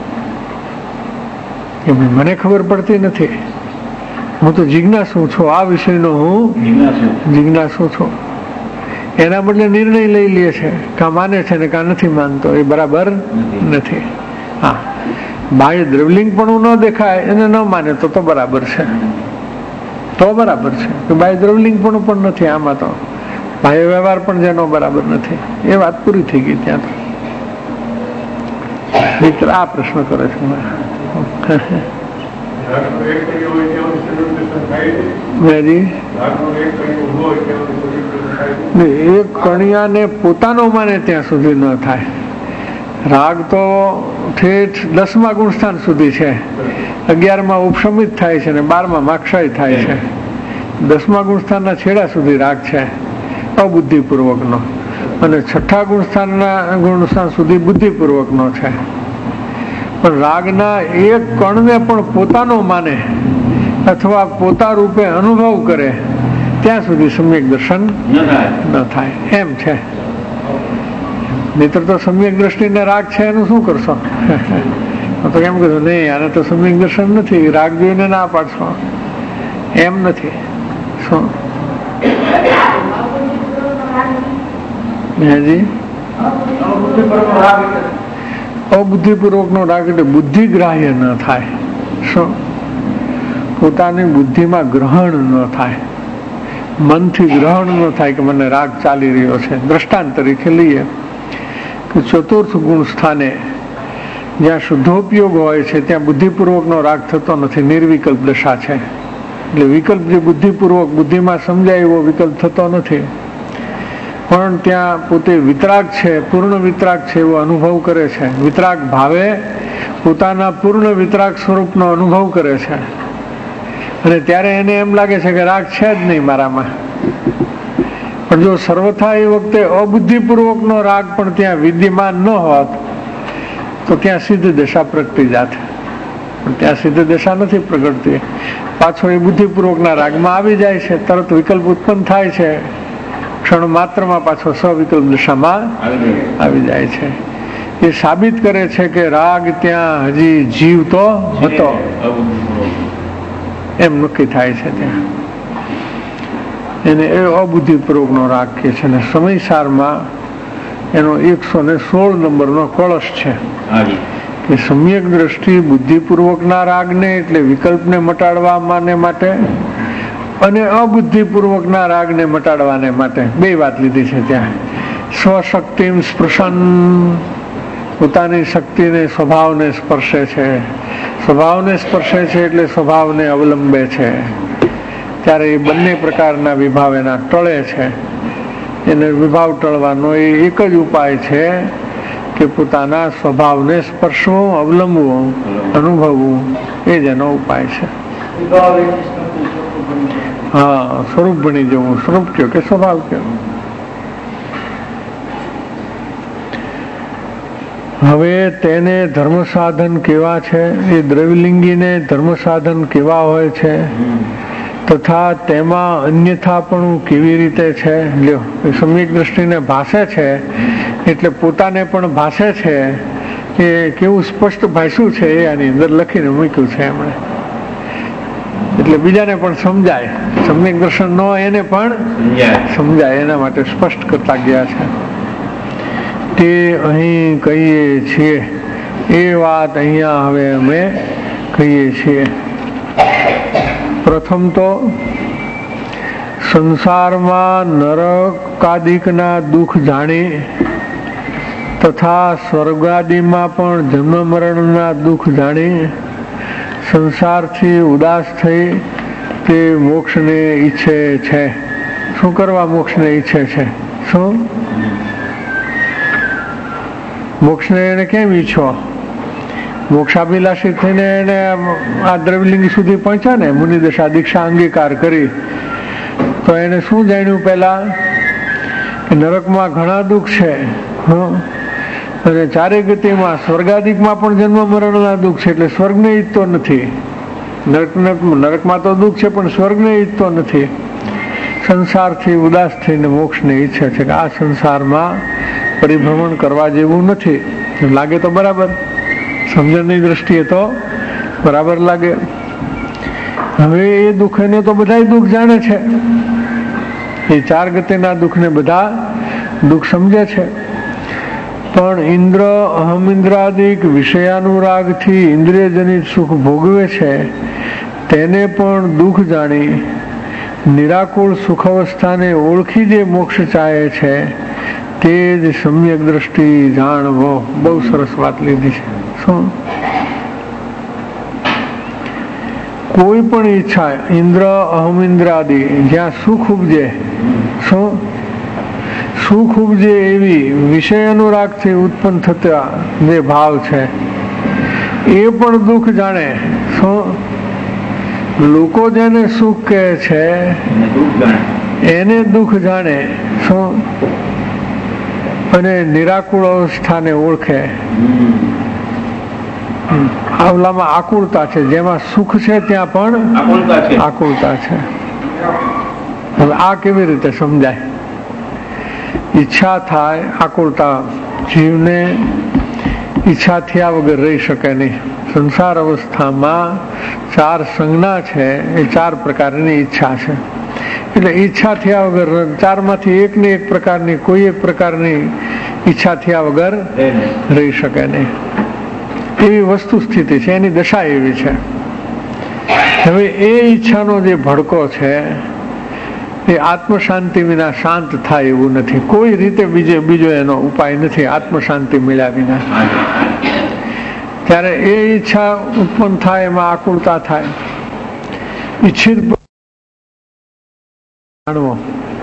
કે મને ખબર પડતી નથી, હું તો જિજ્ઞાસુ છું, આ વિષયનો હું જિજ્ઞાસુ છું. એના બદલે નિર્ણય લઈ લે છે, કાં માને છે ને કાં નથી માનતો, એ બરાબર નથી. હા, બાહ્ય દ્રવ્યલિંગ પણ ન દેખાય એને ન માને તો બરાબર છે, તો બરાબર છે કે બાહ્ય દ્રવ્યલિંગ પણ નથી, આમાં તો બાહ્ય વ્યવહાર પણ જેનો બરાબર નથી, એ વાત પૂરી થઈ ગઈ. ત્યાં તો મિત્ર આ પ્રશ્ન કરે છે. એક કણિયાને પોતાનો માને ત્યાં સુધી ન થાય. રાગ તો ઠેઠ 10મા ગુણસ્થાન સુધી છે, 11માં ઉપશમિત થાય છે ને 12માં માક્ષાય થાય છે. 10મા ગુણસ્થાનના છેડા સુધી રાગ છે અબુદ્ધિપૂર્વકનો, અને 6ઠા ગુણસ્થાન સુધી બુદ્ધિપૂર્વકનો છે. પણ રાગના એક કણને પણ પોતાનો માને અથવા પોતા રૂપે અનુભવ કરે ત્યાં સુધી સમ્યક દર્શન ન થાય એમ છે. નહીતર તો સમ્યક દ્રષ્ટિને રાગ છે એનું શું કરશો? તો કેમ કીધું નહીં, આને તો સમ્યક દર્શન નથી, રાગ જોઈને ના પાડશો, એમ નથી. શું જી? અબુદ્ધિપૂર્વકનો રાગ એટલે બુદ્ધિગ્રાહ્ય ન થાય. શું? પોતાની બુદ્ધિમાં ગ્રહણ ન થાય, મનથી ગ્રહણ ન થાય કે મને રાગ ચાલી રહ્યો છે. દ્રષ્ટાંત તરીકે લઈએ કે 4th ગુણ સ્થાને જ્યાં શુદ્ધોપયોગ હોય છે ત્યાં બુદ્ધિપૂર્વકનો રાગ થતો નથી, નિર્વિકલ્પ દશા છે. એટલે વિકલ્પ જે બુદ્ધિપૂર્વક બુદ્ધિમાં સમજાય એવો વિકલ્પ થતો નથી, પણ ત્યાં પોતે વિતરાગ છે, પૂર્ણ વિતરાગ છે એવો અનુભવ કરે છે. વિતરાગ ભાવે પોતાના પૂર્ણ વિતરાગ સ્વરૂપનો અનુભવ કરે છે, અને ત્યારે એને એમ લાગે છે કે રાગ છે જ નહીં મારામાં. પણ જો સર્વથા એ વખતે અબુદ્ધિપૂર્વકનો રાગ પણ ત્યાં વિદ્યમાન ન હોત તો ત્યાં સિદ્ધ દશા પ્રગટી જાત. પણ ત્યાં સિદ્ધ દશા નથી પ્રગટતી, પાછો એ બુદ્ધિપૂર્વકના રાગમાં આવી જાય છે, તરત વિકલ્પ ઉત્પન્ન થાય છે, ક્ષણ માત્રમાં પાછો સ્વવિકલ્પ દશામાં આવી જાય છે. એ સાબિત કરે છે કે રાગ ત્યાં હજી જીવતો હતો એમ નક્કી થાય છે. ત્યાં એને એ અબુદ્ધિપૂર્વકનો રાગ કહે છે. અને સમયસારમાં એનો 116 નંબરનો કળશ છે કે સમ્યક દ્રષ્ટિ બુદ્ધિપૂર્વકના રાગને એટલે વિકલ્પને મટાડવા માટે અને અબુદ્ધિપૂર્વકના રાગને મટાડવાને માટે બે વાત લીધી છે. ત્યાં સ્વશક્તિ સ્પર્શન, પોતાની શક્તિને સ્વભાવને સ્પર્શે છે, સ્વભાવને સ્પર્શે છે એટલે સ્વભાવને અવલંબે છે, ત્યારે એ બંને પ્રકારના વિભાવ એના ટળે છે. એને વિભાવ ટળવાનો એ એક જ ઉપાય છે કે પોતાના સ્વભાવને સ્પર્શવું, અવલંબવું, અનુભવવું, એ જ એનો ઉપાય છે. હા, સ્વરૂપ બની જવું. સ્વરૂપ કયો કે સ્વભાવ કયો. હવે તેને ધર્મ સાધન કેવા છે, એ દ્રવ્યલિંગીને ધર્મ સાધન કેવા હોય છે, તથા તેમાં અન્યથાપણું કેવી રીતે છે. લ્યો, એ સમ્યક દ્રષ્ટિને ભાષે છે એટલે પોતાને પણ ભાષે છે. એ કેવું સ્પષ્ટ ભાષ્યું છે એ આની અંદર લખીને મૂક્યું છે એમણે, એટલે બીજાને પણ સમજાય. સમ્યક દર્શન ન એને પણ સમજાય એના માટે સ્પષ્ટ કરતા ગયા છે. તે અહીં કહીએ છીએ એ વાત અહીંયા હવે અમે કહીએ છીએ. પ્રથમ તો સંસારમાં નરકાદિકના દુઃખ જાણી તથા સ્વર્ગાદિમાં પણ જન્મ મરણના દુઃખ જાણી સંસારથી ઉદાસ થઈ તે મોક્ષને ઈચ્છે છે. શું કરવા મોક્ષને ઈચ્છે છે? શું મોક્ષને એને કેમ ઈચ્છો? મોક્ષાભિલાષી થઈને એને આ દ્રવ્યલિંગ સુધી પહોંચ્યા ને, મુનિદશા દીક્ષા અંગીકાર કરી, તો એને શું જાણ્યું પહેલા કે નરકમાં ઘણા દુઃખ છે, અને ચારે ગતિમાં સ્વર્ગાદિકમાં પણ જન્મ મરણના દુઃખ છે, એટલે સ્વર્ગને ઈચ્છતો નથી. નરકમાં તો દુઃખ છે પણ સ્વર્ગને ઈચ્છતો નથી. સંસારથી ઉદાસ થઈને મોક્ષને ઈચ્છે છે કે આ સંસારમાં પરિભ્રમણ કરવા જેવું નથી. લાગે તો બરાબર, સમજણની દ્રષ્ટિએ તો બરાબર લાગે. હવે એ દુઃખ એને તો બધા દુઃખ જાણે છે, એ ચાર ગતિના દુઃખને બધા દુઃખ સમજે છે. પણ ઇન્દ્ર અહમ ઇન્દ્રાદિક વિષયાનુરાગથી ઇન્દ્રિયજનિત સુખ ભોગવે છે તેને પણ દુઃખ જાણી નિરાકુળ સુખ અવસ્થાને ઓળખી જે મોક્ષ ચાહે છે તે જ સમ્યક દ્રષ્ટિ જાણવો. બહુ સરસ વાત લીધી છે. શું કોઈ પણ ઈચ્છા, ઇન્દ્ર અહમ ઇન્દ્ર આદિ, જ્યાં સુખ ઉપજે, શું સુખ ઉપજે એવી વિષય અનુરાગથી ઉત્પન્ન થતા જે ભાવ છે એ પણ દુઃખ જાણે. શું લોકો જેને સુખ કહે છે એને દુઃખ જાણે. શું અને નિરાકુળ અવસ્થાને ઓળખે. આવલામાં આકુળતા છે, જેમાં સુખ છે ત્યાં પણ આકુળતા છે. હવે આ કેવી રીતે સમજાય? ઈચ્છા થાય, આકુળતા. જીવને ઈચ્છા થયા વગર રહી શકે નહીં. સંસાર અવસ્થામાં 4 સંજ્ઞા છે, એ 4 પ્રકારની ઈચ્છા છે. એટલે ઈચ્છા થયા વગર 4માંથી એકને એક પ્રકારની, કોઈ એક પ્રકારની ઈચ્છા થયા વગર રહી શકે નહીં. એવી વસ્તુ સ્થિતિ છે, એની દશા એવી છે. હવે એ ઈચ્છાનો જે ભડકો છે એ આત્મશાંતિ વિના શાંત થાય એવું નથી. કોઈ રીતે બીજો એનો ઉપાય નથી આત્મશાંતિ મળ્યા વિના. ત્યારે એ ઈચ્છા ઉત્પન્ન થાય, એમાં આકુળતા થાય. ઈચ્છિત જાણવો,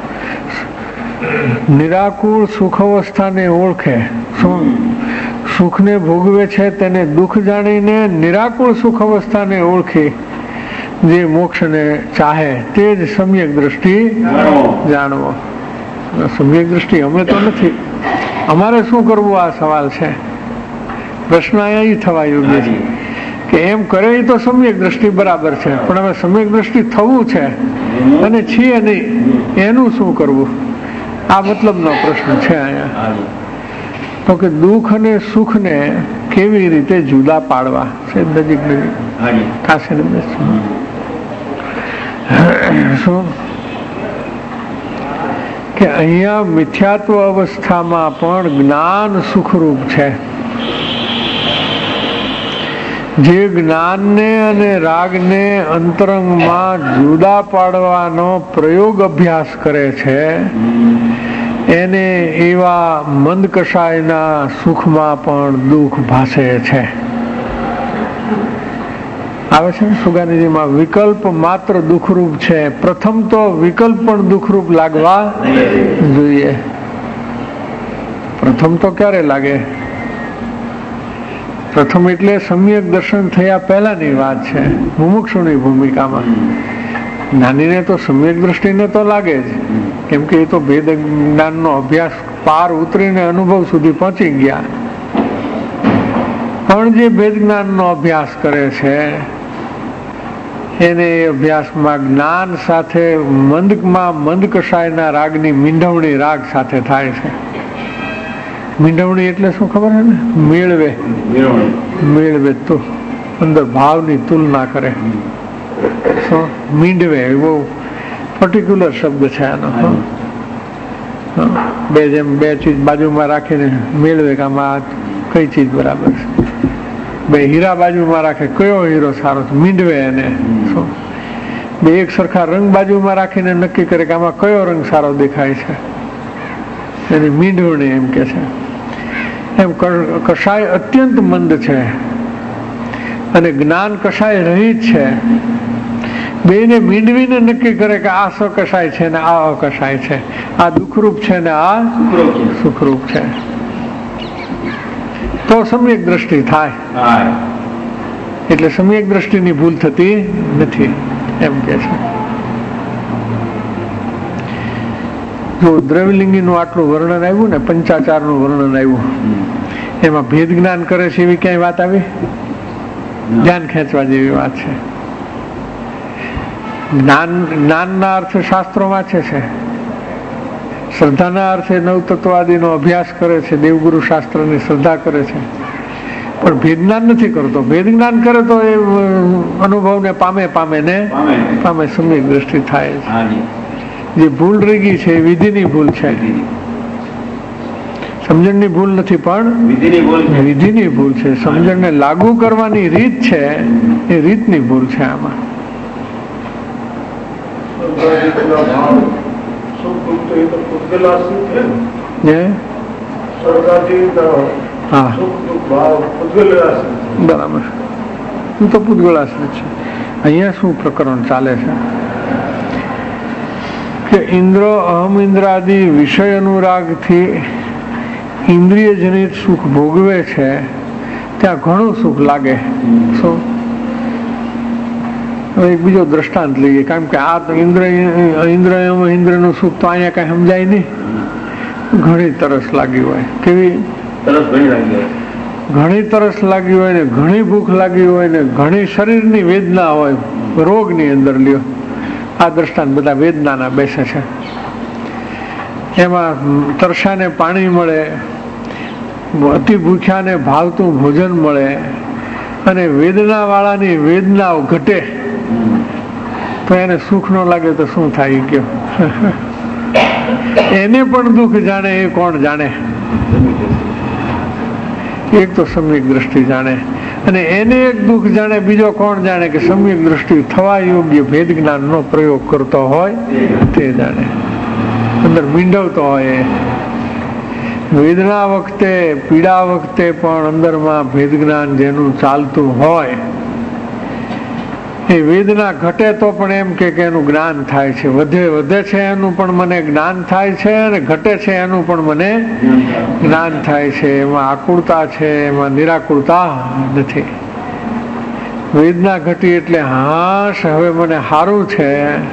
નિરાકુળ સુખ અવસ્થાને ઓળખે. શું સુખને ભોગવે છે તેને દુઃખ જાણીને નિરાકુળ સુખ અવસ્થાને ઓળખી જે મોક્ષને ચાહે તે જ સમ્યક દ્રષ્ટિ જાણવો. સમ્યક દ્રષ્ટિ અમે તો નથી. અમારે શું કરવું આ સવાલ છે. પ્રશ્ન અહીં થવા યોગ્ય છે કે એમ કરે તો સમ્યક દ્રષ્ટિ બરાબર છે, પણ હવે સમ્યક દ્રષ્ટિ થવું છે અને છીએ નહીં, એનું શું કરવું? આ મતલબનો પ્રશ્ન છે અહીંયા. તો કે દુઃખ અને સુખને કેવી રીતે જુદા પાડવા છે. નજીક થશે ને શું કે અહીંયા મિથ્યાત્વ અવસ્થામાં પણ જ્ઞાન સુખરૂપ છે. જે જ્ઞાનને અને રાગને અંતરંગમાં જુદા પાડવાનો પ્રયોગ અભ્યાસ કરે છે એને એવા મંદ કષાયના સુખમાં પણ દુઃખ ભાસે છે. આવે છે ને સુગાનીજીમાં, વિકલ્પ માત્ર દુઃખરૂપ છે. પ્રથમ તો વિકલ્પ પણ દુઃખરૂપ લાગવા જોઈએ. પ્રથમ તો ક્યારે લાગે? પ્રથમ એટલે સમ્યક દર્શન થયા પહેલાની વાત છે, મુમુક્ષુની ભૂમિકામાં. જ્ઞાનીને તો સમ્યક દ્રષ્ટિને તો લાગે જ, કેમ કે એ તો ભેદ જ્ઞાનનો અભ્યાસ પાર ઉતરીને અનુભવ સુધી પહોંચી ગયા. પણ જે ભેદ જ્ઞાનનો અભ્યાસ કરે છે એને એ અભ્યાસમાં જ્ઞાન સાથે મંદમાં મંદ કષાયના રાગની મીંઢવણી રાગ સાથે થાય છે. મીંઢવણી એટલે શું ખબર છે ને? મેળવે તો અંદર ભાવની તુલના કરે. શું મીંડવે? બહુ પર્ટિક્યુલર શબ્દ છે આનો. બે ચીજ બાજુમાં રાખીને મેળવે કે આમાં કઈ ચીજ બરાબર છે. બે હીરા બાજુમાં રાખે, કયો હીરો સારો છે, મીંડવે એને. શું બે એક સરખા રંગ બાજુમાં રાખીને નક્કી કરે કે આમાં કયો રંગ સારો દેખાય છે, એની મીંડવણી એમ કે છે. એમ કષાય અત્યંત મંદ છે અને જ્ઞાન કષાય રહિત છે. બેને મીંડવીને નક્કી કરે કે આ સકષાય છે ને આ અકષાય છે, આ દુઃખરૂપ છે ને આ સુખરૂપ છે. તો સમ્યક દ્રષ્ટિ થાય. એટલે સમ્યક દ્રષ્ટિની ભૂલ થતી નથી એમ કે છે. જો દ્રવ્યલિંગીનું આટલું વર્ણન આવ્યું ને, પંચાચારનું વર્ણન આવ્યું, એમાં ભેદ જ્ઞાન કરે છે એવી ક્યાંય વાત આવી? ધ્યાન ખેંચવા જેવી વાત છે. જ્ઞાનના અર્થે શાસ્ત્રો વાંચે છે, શ્રદ્ધાના અર્થે નવતત્વાદીનો અભ્યાસ કરે છે, દેવગુરુ શાસ્ત્રની શ્રદ્ધા કરે છે, પણ ભેદ જ્ઞાન નથી કરતો. ભેદ જ્ઞાન કરે તો એ અનુભવને પામે સમ્યક દ્રષ્ટિ થાય છે. જે ભૂલ રહી ગઈ છે એ વિધિની ભૂલ છે, સમજણની ભૂલ નથી, પણ વિધિની ભૂલ છે. સમજણને લાગુ કરવાની રીત છે એ રીતની ભૂલ છે આમાં. બરાબર, હું તો પૂતગલ આશ્રિત છે. અહીંયા શું પ્રકરણ ચાલે છે કે ઇન્દ્ર અહમ ઇન્દ્રાદિ વિષય અનુરાગથી ઇન્દ્રિય જનિત સુખ ભોગવે છે, ત્યાં ઘણું સુખ લાગે. શું એક બીજો દ્રષ્ટાંત લઈએ, કારણ કે આ ઇન્દ્રનું સુખ તો અહીંયા કઈ સમજાય નહીં. ઘણી તરસ લાગી હોય, કેવી ઘણી તરસ લાગી હોય ને ઘણી ભૂખ લાગી હોય ને ઘણી શરીરની વેદના હોય, રોગની અંદર લ્યો. આ દ્રષ્ટાંત બધા વેદનાના બેસે છે. એમાં તરસાને પાણી મળે, અતિ ભૂખ્યાને ભાવતું ભોજન મળે, અને વેદના વાળાની વેદનાઓ ઘટે તો એને સુખ ન લાગે તો શું થાય ગયો? એને પણ દુઃખ જાણે એ કોણ જાણે? એક તો સમ્યક દ્રષ્ટિ જાણે, અને એને એક દુઃખ જાણે બીજો કોણ જાણે? કે સમ્યક દ્રષ્ટિ થવા યોગ્ય ભેદ જ્ઞાનનો પ્રયોગ કરતો હોય તે જાણે, અંદર મીંડવતો હોય. વેદના વખતે, પીડા વખતે પણ અંદરમાં ભેદ જ્ઞાન જેનું ચાલતું હોય, એ વેદના ઘટે તો પણ એમ કે એનું જ્ઞાન થાય છે. વધે છે એનું પણ મને જ્ઞાન થાય છે, અને ઘટે છે એનું પણ મને જ્ઞાન થાય છે. એમાં આકુળતા છે, એમાં નિરાકુળતા નથી. વેદના ઘટી એટલે હાશ હવે મને સારું છે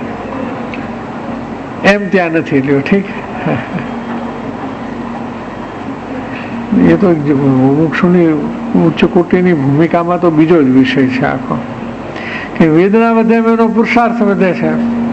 એમ ત્યાં નથી લ્યો. ઠીક, એ તો મુમુક્ષુની ઉચ્ચ કોટીની ભૂમિકામાં તો બીજો જ વિષય છે આખો, કે વેદના વધે એનો પુરુષાર્થ વધે છે.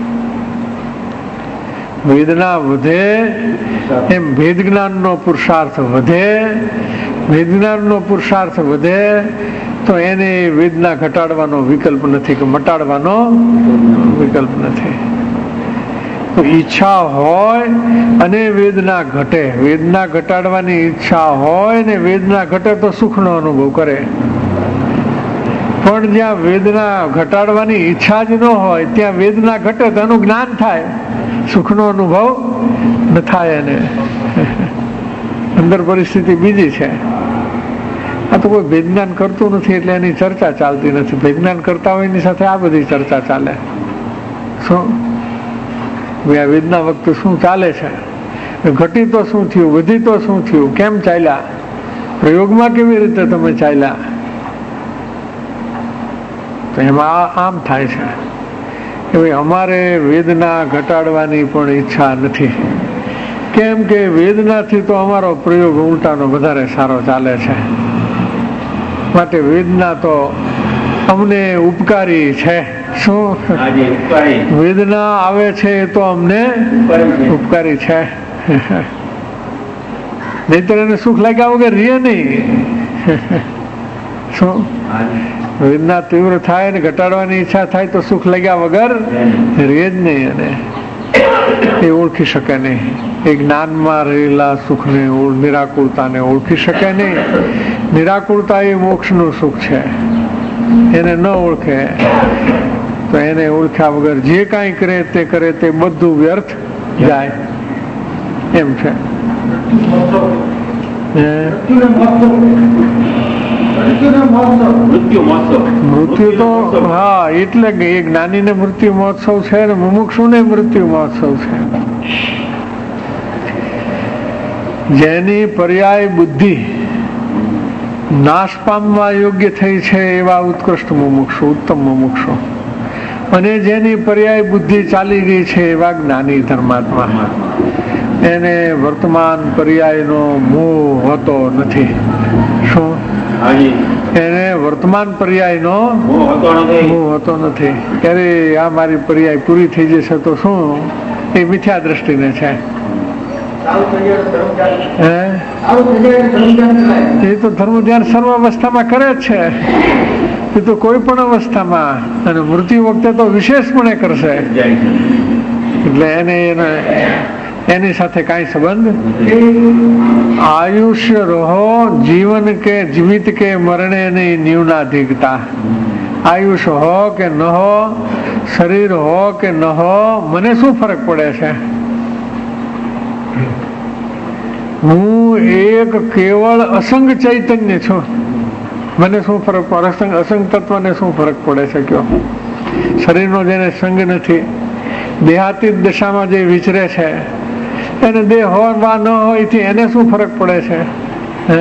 વેદના વધે એમ ભેદ જ્ઞાનનો પુરુષાર્થ વધે. ભેદ જ્ઞાનનો પુરુષાર્થ વધે તો એને વેદના ઘટાડવાનો વિકલ્પ નથી, કે મટાડવાનો વિકલ્પ નથી. તો ઈચ્છા હોય અને વેદના ઘટે, વેદના ઘટાડવાની ઈચ્છા હોય ને વેદના ઘટે તો સુખનો અનુભવ કરે. પણ જ્યાં વેદના ઘટાડવાની ઈચ્છા જ ન હોય ત્યાં વેદના ઘટે તો એનું જ્ઞાન થાય, સુખનો અનુભવ ન થાય. એને અંદર પરિસ્થિતિ બીજી છે. આ તો કોઈ ભેદજ્ઞાન કરતું નથી એટલે એની ચર્ચા ચાલતી નથી. ભેદજ્ઞાન કરતા હોય એની સાથે આ બધી ચર્ચા ચાલે. શું આ વેદના વખતે શું ચાલે છે, ઘટી તો શું થયું, વધી તો શું થયું, કેમ ચાલ્યા, પ્રયોગમાં કેવી રીતે તમે ચાલ્યા? તો એમાં આમ થાય છે કે ભાઈ અમારે વેદના ઘટાડવાની પણ ઈચ્છા નથી. કેમ કે વેદનાથી તો અમારો પ્રયોગ ઉલટાનો વધારે સારો ચાલે છે, માટે વેદના તો અમને ઉપકારી છે. શું વેદના આવે છે એ તો અમને ઉપકારી છે, નહીતર એને સુખ લાગ્યા વગર રીએ નહીં. શું વેદના તીવ્ર થાય ને ઘટાડવાની ઈચ્છા થાય તો સુખ લાગ્યા વગર રીએ જ નહીં, અને એ ઓળખી શકે નહીં. એ જ્ઞાનમાં રહેલા સુખને, નિરાકુળતાને ઓળખી શકે નહીં. નિરાકુળતા એ મોક્ષનું સુખ છે. એને ન ઓળખે તો એને ઓળખ્યા વગર જે કાંઈ કરે તે બધું વ્યર્થ જાય એમ છે. મૃત્યુ તો હા, એટલે કે એ જ્ઞાની ને મૃત્યુ મહોત્સવ છે ને મુમુક્ષુ ને મૃત્યુ મહોત્સવ છે. જેની પર્યાય બુદ્ધિ નાશ પામવા યોગ્ય થઈ છે એવા ઉત્કૃષ્ટ મુમુક્ષુ, ઉત્તમ મુમુક્ષુ, અને જેની પર્યાય બુદ્ધિ ચાલી ગઈ છે એવા જ્ઞાની ધર્માત્મા. એને વર્તમાન પર્યાયનો મોહ હોતો નથી. શું એને વર્તમાન પર્યાયનો મોહ હોતો નથી. ત્યારે આ મારી પર્યાય પૂરી થઈ જશે તો શું, એ મિથ્યા દ્રષ્ટિને છે. એ તો ધર્મ ધ્યાન સર્વ અવસ્થામાં કરે જ છે. એ તો કોઈ પણ અવસ્થામાં, અને મૃત્યુ વખતે તો વિશેષપણે કરશે. એટલે એની સાથે કાંઈ સંબંધ. આયુષ્ય રહો જીવન કે જીવિત કે મરણે નહીં ન્યૂનાધિકતા. આયુષ હો કે ન હો, શરીર હો કે ન હો, મને શું ફરક પડે છે? હું એક કેવળ અસંગ ચૈતન્ય છું. મને શું ફરક પડે? અસંગ તત્વને શું ફરક પડે છે કયો? શરીરનો જેને સંગ નથી, દેહાતીત દશામાં જે વિચરે છે, એને દેહ હોય વા ન હોય થી એને શું ફરક પડે છે? હે,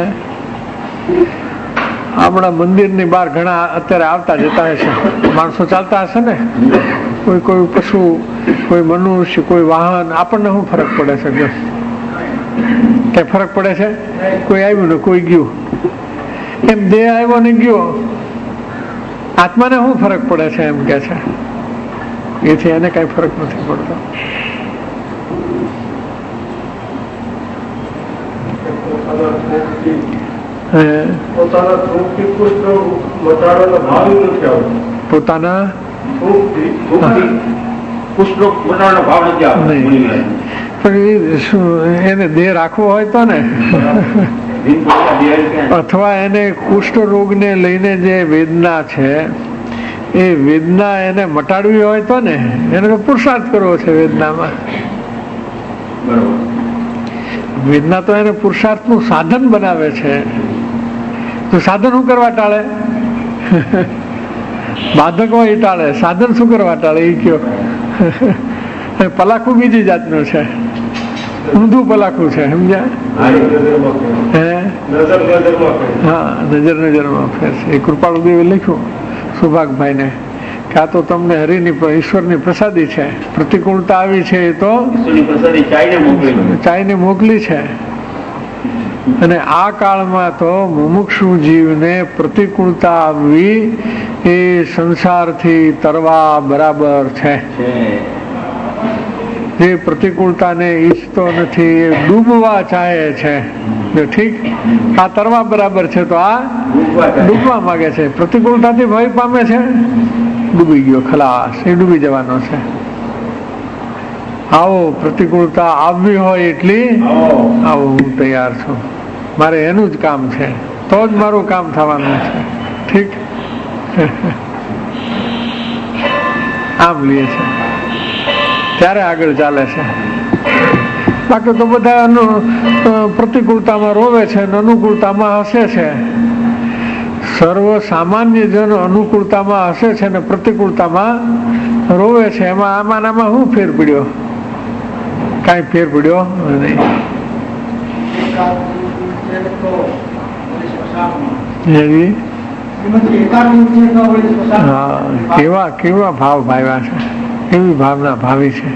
આપણા મંદિરની બહાર ઘણા અત્યારે આવતા જતા હશે માણસો, ચાલતા હશે ને, કોઈ પશુ, કોઈ મનુષ્ય, કોઈ વાહન, આપણને શું ફરક પડે છે? કઈ ફરક પડે છે? કોઈ આવ્યું ને કોઈ ગયું, એમ દેહ આવ્યો ને ગયો, આત્માને શું ફરક પડે છે? એમ કે છે એથી એને કઈ ફરક નથી પડતો. પોતાના એને દેહ રાખવો હોય તો ને, અથવા એને કુષ્ઠ રોગ ને લઈને જે વેદના છે એ વેદના એને મટાડવી હોય તો ને, એને તો પુરુષાર્થ કરવો છે વેદનામાં. વેદના તો એને પુરુષાર્થનું સાધન બનાવે છે. તો સાધન શું કરવા ટાળે? બાધક હોય એ ટાળે, સાધન શું કરવા ટાળે એ કયો? પલાખું બીજી જાતનું છે, ઊંધું પલાખું છે, સમજ્યા? હા, નજરમાં ફેર છે. એ કૃપાળુદેવે લખ્યું સુભાગભાઈ ને કે આ તો તમને હરિની ઈશ્વરની પ્રસાદી છે, પ્રતિકૂળતા આવી છે એ તો ચાઈને મોકલી છે. અને આ કાળમાં તો મુમુક્ષુ જીવને પ્રતિકૂળતા આવવી એ સંસારથી તરવા બરાબર છે. જે પ્રતિકૂળતાને ઈચ્છતો નથી એ ડૂબવા ચાહે છે. ઠીક, આ તરવા બરાબર છે તો આ ડૂબવા માંગે છે. પ્રતિકૂળતાથી ભય પામે છે, ડૂબી ગયો, ખલાસ, એ ડૂબી જવાનો છે. આવો, પ્રતિકૂળતા આવવી હોય એટલી આવો, હું તૈયાર છું, મારે એનું જ કામ છે, તો જ મારું કામ થવાનું છે. ઠીક, આમ લે છે ત્યારે આગળ ચાલે છે. બાકી તો બધા પ્રતિકૂળતામાં રોવે છે અને અનુકૂળતામાં હસે છે. સર્વ સામાન્ય જન અનુકૂળતામાં હસે છે ને પ્રતિકૂળતામાં રોવે છે. એમાં આમાં શું ફેર પડ્યો? કાંઈ ફેર પડ્યો નહીં. હા, કેવા ભાવ ભાવ્યા છે, એવી ભાવના ભાવી છે.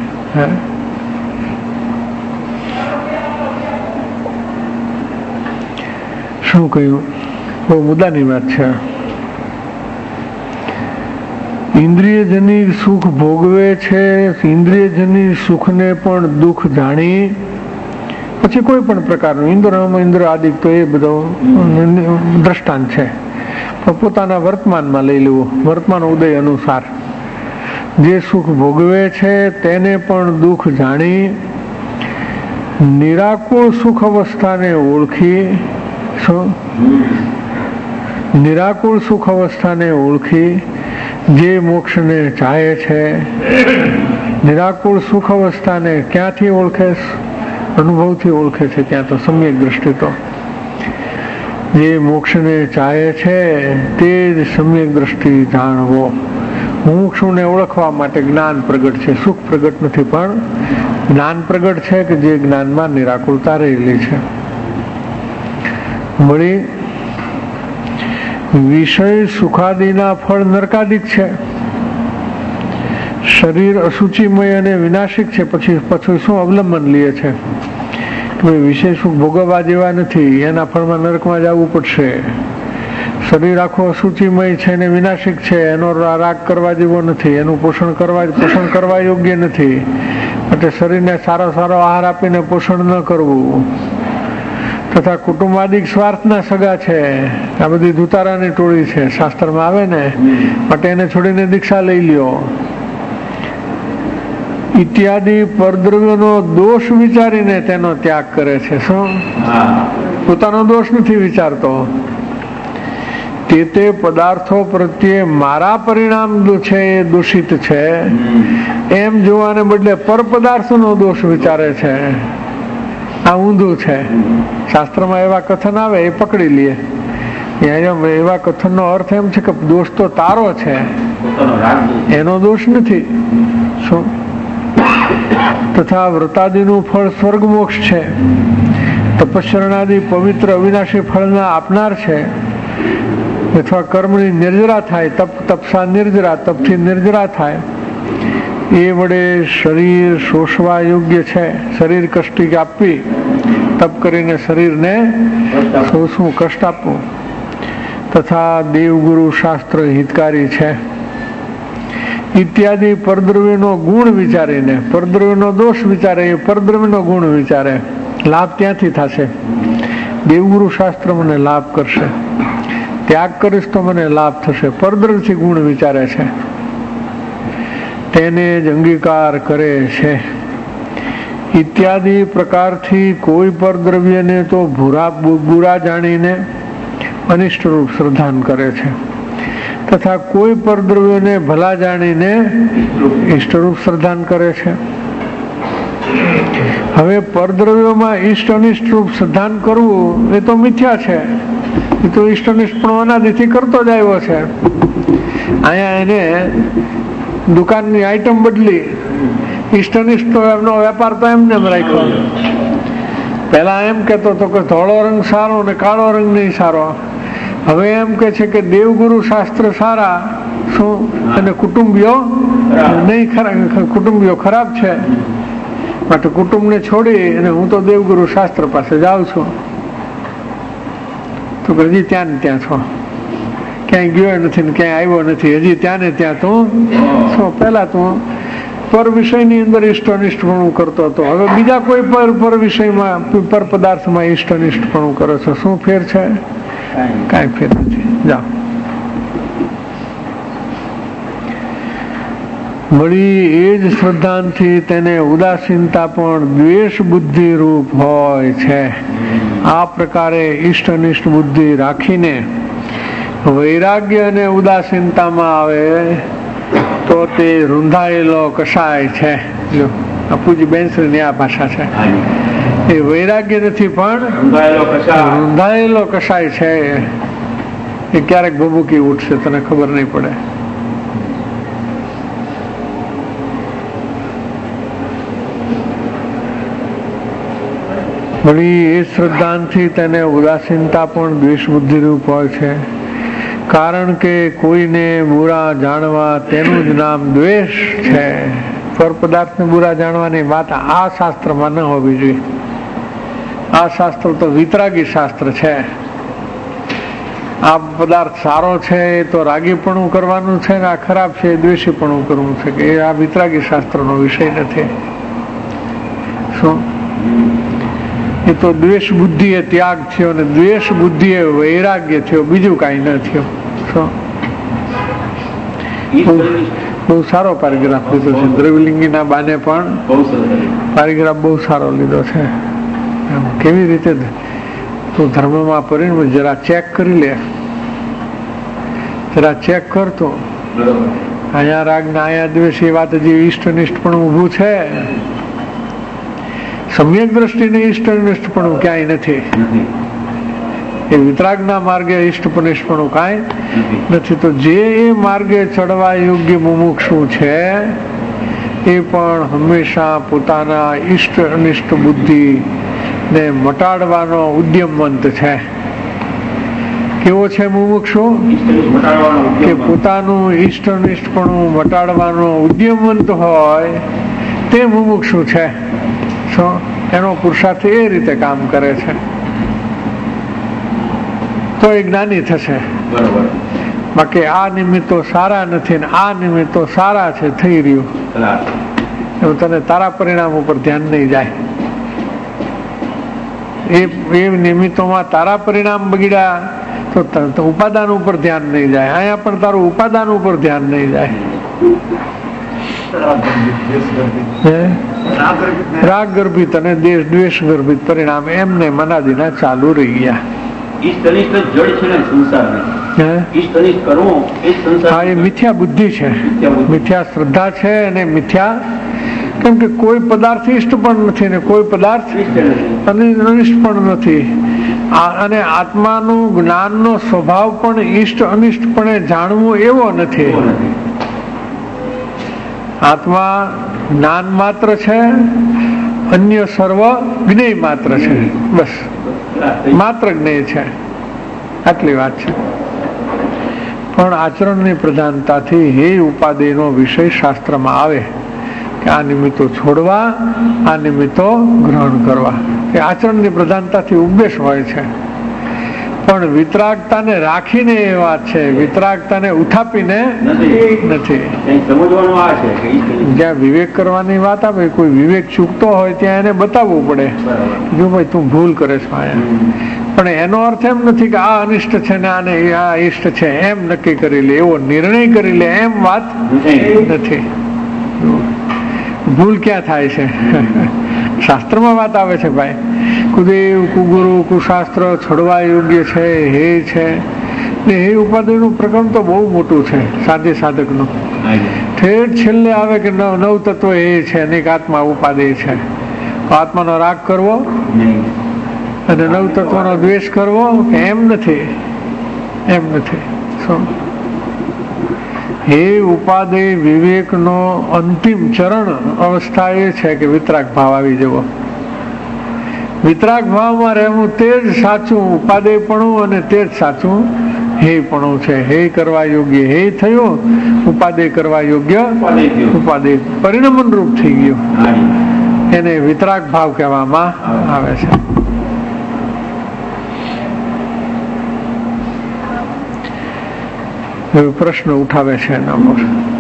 શું કહ્યું? બહુ મુદ્દાની વાત છે. ઇન્દ્રિયજની સુખ ભોગવે છે, ઇન્દ્રિયજની સુખને પણ દુઃખ જાણી, પછી કોઈ પણ પ્રકારનું ઇન્દ્ર આદિક તો એ બધો દ્રષ્ટાંત છે, પણ પોતાના વર્તમાનમાં લઈ લેવું. વર્તમાન ઉદય અનુસાર જે સુખ ભોગવે છે તેને પણ દુઃખ જાણી, નિરાકુળ સુખ અવસ્થાને ઓળખી, નિરાકુળ સુખ અવસ્થાને ઓળખી જે મોક્ષને ચાહે છે. નિરાકુળ સુખ અવસ્થાને ક્યાંથી ઓળખે? અનુભવથી ઓળખે છે. ત્યાં તો સમ્યક દ્રષ્ટિ તો જે મોક્ષને ચાહે છે તે જ સમ્યક દ્રષ્ટિ જાણવો. મોક્ષને ઓળખવા માટે જ્ઞાન પ્રગટ છે, સુખ પ્રગટ નથી, પણ જ્ઞાન પ્રગટ છે કે જે જ્ઞાનમાં નિરાકુળતા રહેલી છે. વળી વિષય સુખાદિના ફળ નરકાદિક છે. શરીર અશુચિમય અને વિનાશિક છે. પછી શું અવલંબન લે છે કે વિષય સુખ ભોગવવા જેવા નથી, એના ફળમાં નરકમાં જવું પડશે. શરીર આખું અશુચિમય છે ને વિનાશિક છે, એનો રાગ કરવા જેવો નથી, એનું પોષણ કરવા યોગ્ય નથી. એટલે શરીરને સારો આહાર આપીને પોષણ ન કરવું, તથા કુટુંબાદિક સ્વાર્થના સગા છે. આ બધી ધુતારાની ટોળી છે, શાસ્ત્રમાં આવે ને, માટે એને છોડીને દીક્ષા લઈ લ્યો. ઇત્યાદિ પરદ્રવ્યનો દોષ વિચારીને તેનો ત્યાગ કરે છે. શું? પોતાનો દોષ નથી વિચારતો. તે પદાર્થો પ્રત્યે મારા પરિણામ છે એ દૂષિત છે એમ જોવાને બદલે પર પદાર્થનો દોષ વિચારે છે. આ ઊંધું છે. શાસ્ત્રમાં એવા કથન આવે એ પકડી લઈએ. એવા કથનનો અર્થ એમ છે કે દોષ તો તારો છે, એનો દોષ નથી. શું તથા વ્રતાદિનું ફળ સ્વર્ગ મોક્ષ છે. તપસ્યરણાદિ પવિત્ર અવિનાશી ફળના આપનાર છે. અથવા કર્મની નિર્જરા થાય, તપસા નિર્જરા, તપથી નિર્જરા થાય, એ વડે શરીર શોષવા યોગ્ય છે. શરીર કષ્ટી આપવી, તપ કરીને શરીરને શોષવું, કષ્ટ આપવું. તથા દેવગુરુ શાસ્ત્ર હિતકારી છે. ઇત્યાદિ પરદ્રવ્યનો ગુણ વિચારીને, પરદ્રવ્યનો દોષ વિચારે, એ પરદ્રવ્યનો ગુણ વિચારે. લાભ ત્યાંથી થશે. દેવગુરુ શાસ્ત્ર મને લાભ કરશે, ત્યાગ કરીશ તો મને લાભ થશે. પરદ્રવ્યથી ગુણ વિચારે છે, તેને જ અંગીકાર કરે છે. ઇત્યાદિ પ્રકારથી કોઈ પરદ્રવ્યને તો બુરા જાણીને અનિષ્ટ રૂપ શ્રદ્ધાન કરે છે, તથા કોઈ પરદ્રવ્યોને ભલા જાણીને ઇષ્ટરૂપ શ્રદ્ધાન કરે છે. હવે પરદ્રવ્યોમાં ઇષ્ટ અનિષ્ટ રૂપ શ્રદ્ધાન કરવું એ તો મિથ્યા છે. એ તો ઇષ્ટ અનિષ્ટ પણ અનાદિથી કરતો જ આવ્યો છે. અહીંયા એને દુકાનની આઈટમ બદલી, ઇષ્ટ અનિષ્ટ તો એમનો વેપાર તો એમને રાખ્યો. પેલા એમ કેતો હતો કે ધોળો રંગ સારો ને કાળો રંગ નહીં સારો. હવે એમ કે છે કે દેવગુરુ શાસ્ત્ર સારા શું અને કુટુંબીઓ નહીં, કુટુંબીઓ ખરાબ છે. માટે કુટુંબને છોડી અને હું તો દેવગુરુ શાસ્ત્ર પાસે જાઉં છું. તો હજી ત્યાં ને ત્યાં છો, ક્યાંય ગયો નથી ને ક્યાંય આવ્યો નથી, હજી ત્યાં ને ત્યાં તું પેલા તું પર વિષયની અંદર ઇષ્ટ અનિષ્ટપણું કરતો હતો. હવે બીજા કોઈ પર વિષયમાં, પર પદાર્થમાં ઇષ્ટ અનિષ્ટપણું કરો છો. શું ફેર છે? કાંઈ ફેર નથી. જાઓ. વળી એ જ શ્રદ્ધાથી તેને ઉદાસીનતા પણ દ્વેષ બુદ્ધિ રૂપ હોય છે. આ પ્રકારે ઇષ્ટ અનિષ્ટ બુદ્ધિ રાખીને વૈરાગ્ય અને ઉદાસીનતામાં આવે તો તે રૂંધાયેલો કષાય છે. પૂજી બેન્સની આ ભાષા છે. એ વૈરાગ્ય નથી પણ રૂંધાયેલો કષાય છે. એ ક્યારેક ભભૂકી ઉઠશે, તને ખબર નહીં પડે. વળી એ શ્રદ્ધાથી તેને ઉદાસીનતા પણ દ્વેષ બુદ્ધિ રૂપ હોય છે. કારણ કે કોઈને બુરા જાણવા તેનું જ નામ દ્વેષ છે. પર પદાર્થને બુરા જાણવાની વાત આ શાસ્ત્રમાં ન હોવી જોઈએ. આ શાસ્ત્ર તો વિતરાગી શાસ્ત્ર છે. આ પદાર્થ સારો છે તો રાગીપણું કરવાનું છે ને આ ખરાબ છે એ દ્વેષીપણું કરવું છે, કે આ વિતરાગી શાસ્ત્રનો વિષય નથી. શું એ તો દ્વેષ બુદ્ધિ એ ત્યાગ થયો અને દ્વેષ બુદ્ધિ એ વૈરાગ્ય થયો, બીજું કાંઈ ન થયું. બહુ સારો પેરેગ્રાફ લીધો છે. દ્રવ્યલિંગીના બાને પણ પેરેગ્રાફ બહુ સારો લીધો છે. કેવી રીતે તું ધર્મમાં પરિણમ જરા ચેક કરી લે, જરા ચેક કરતો. અહીંયા રાગ ને અહીંયા દ્વેષ એ વાત હજી ઇષ્ટ અનિષ્ટ પણ ઊભું છે. સમ્યક દ્રષ્ટિને ઇષ્ટ અનિષ્ટ પણ ક્યાંય નથી. એ વિતરાગના માર્ગે ઇષ્ટ અનિષ્ટપણું કાંઈ નથી. તો જે એ માર્ગે ચડવા યોગ્ય મુમુક્ષુ છે એ પણ હંમેશા પોતાના ઇષ્ટ અનિષ્ટ બુદ્ધિ ને મટાડવાનો ઉદ્યમવંત છે. કેવો છે મુમુક્ષુ? કે પોતાનું ઇષ્ટ અનિષ્ટપણું મટાડવાનો ઉદ્યમવંત હોય તે મુમુક્ષુ છે. એનો પુરુષાર્થ એ રીતે કામ કરે છે તો એ જ્ઞાની થશે. બાકી આ નિમિત્તો સારા નથી ને આ નિમિત્તો સારા છે થઈ રહ્યું એવું તને તારા પરિણામ ઉપર ધ્યાન નહીં જાય. એ નિમિત્તોમાં તારા પરિણામ બગડ્યા તો ઉપાદાન ઉપર ધ્યાન નહીં જાય. અહીંયા પણ તારું ઉપાદાન ઉપર ધ્યાન નહીં જાય. રાગ ગર્ભિત અને દ્વેષ ગર્ભિત પરિણામ એમને મનાદીના ચાલુ રહી ગયા. હા, એ મિથ્યા બુદ્ધિ છે, મિથ્યા શ્રદ્ધા છે અને મિથ્યા, કેમ કે કોઈ પદાર્થ ઇષ્ટ પણ નથી ને કોઈ પદાર્થ અનિષ્ટ પણ નથી. અને આત્માનું જ્ઞાનનો સ્વભાવ પણ ઇષ્ટ અનિષ્ટપણે જાણવું એવો નથી. આત્મા જ્ઞાન માત્ર છે, અન્ય સર્વ જ્ઞેય માત્ર છે. બસ માત્ર જ્ઞેય છે, આટલી વાત છે. પણ આચરણની પ્રધાનતાથી હે ઉપાદેયનો વિષય શાસ્ત્રમાં આવે કે આ નિમિત્તો છોડવા, આ નિમિત્તો ગ્રહણ કરવા, એ આચરણની પ્રધાનતાથી ઉપદેશ હોય છે. પણ વિતરાગતાને રાખીને એ વાત છે, વિતરાગતાને ઉઠાપીને નથી. જ્યાં વિવેક કરવાની વાત આવે, કોઈ વિવેક ચૂકતો હોય ત્યાં એને બતાવવું પડે, જો ભાઈ તું ભૂલ કરે છે. પણ એનો અર્થ એમ નથી કે આ અનિષ્ટ છે ને આને આ ઇષ્ટ છે એમ નક્કી કરી લે, એવો નિર્ણય કરી લે, એમ વાત નથી. ભૂલ ક્યાં થાય છે? શાસ્ત્રમાં વાત આવે છે ભાઈ, કુદેવ, કુગુરુ, કુશાસ્ત્ર છોડવા યોગ્ય છે, હે છે. હે ઉપાધિનું પ્રકરણ તો બહુ મોટું છે, સાધી સાધકનું. ઠેઠ છેલ્લે આવે કે નવ તત્વ એ છે, અનેક આત્મા ઉપાધિ છે. આત્માનો રાગ કરવો અને નવ તત્વનો દ્વેષ કરવો કે એમ નથી, એમ નથી. શું હે ઉપાદેય વિવેકનો અંતિમ ચરણ અવસ્થા એ છે કે વિતરાગ ભાવ આવી જવો. વિતરાગ ભાવમાં રહેવું તે જ સાચું ઉપાદેયપણું અને તે જ સાચું હેયપણું છે. હે કરવા યોગ્ય હે થયો, ઉપાદેય કરવા યોગ્ય ઉપાદેય પરિણમન રૂપ થઈ ગયું, એને વિતરાગ ભાવ કહેવામાં આવે છે. પ્રશ્ન ઉઠાવે છે એના પર.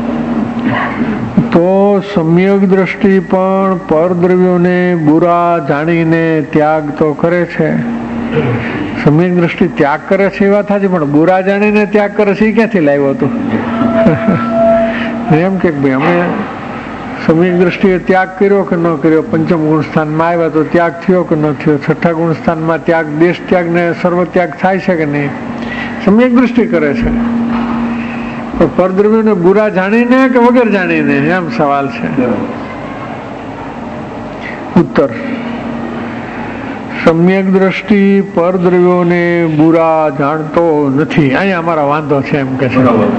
તો સમ્યક દ્રષ્ટિ પણ પરદ્રવ્યોને બુરા જાણીને ત્યાગ તો કરે છે. સમ્યક દ્રષ્ટિ ત્યાગ કરે છે એ વાત સાચી, પણ બુરા જાણીને ત્યાગ કરે છે એ ક્યાંથી લાવ્યો હતો? એમ કે ભાઈ અમે સમ્યક દ્રષ્ટિએ ત્યાગ કર્યો કે ન કર્યો, પંચમ ગુણ સ્થાનમાં આવ્યા તો ત્યાગ થયો કે ન થયો, છઠ્ઠા ગુણ સ્થાનમાં ત્યાગ, દેશ ત્યાગ ને સર્વ ત્યાગ થાય છે કે નહીં? સમ્યક દ્રષ્ટિ કરે છે. પરદ્રવ્યોને બુરા જાણીને કે વગર જાણીને, એમ સવાલ છે. ઉત્તર, સમ્યક દ્રષ્ટિ પરદ્રવ્યોને બુરા જાણતો નથી. અહીંયા અમારા વાંધો છે એમ કે છે.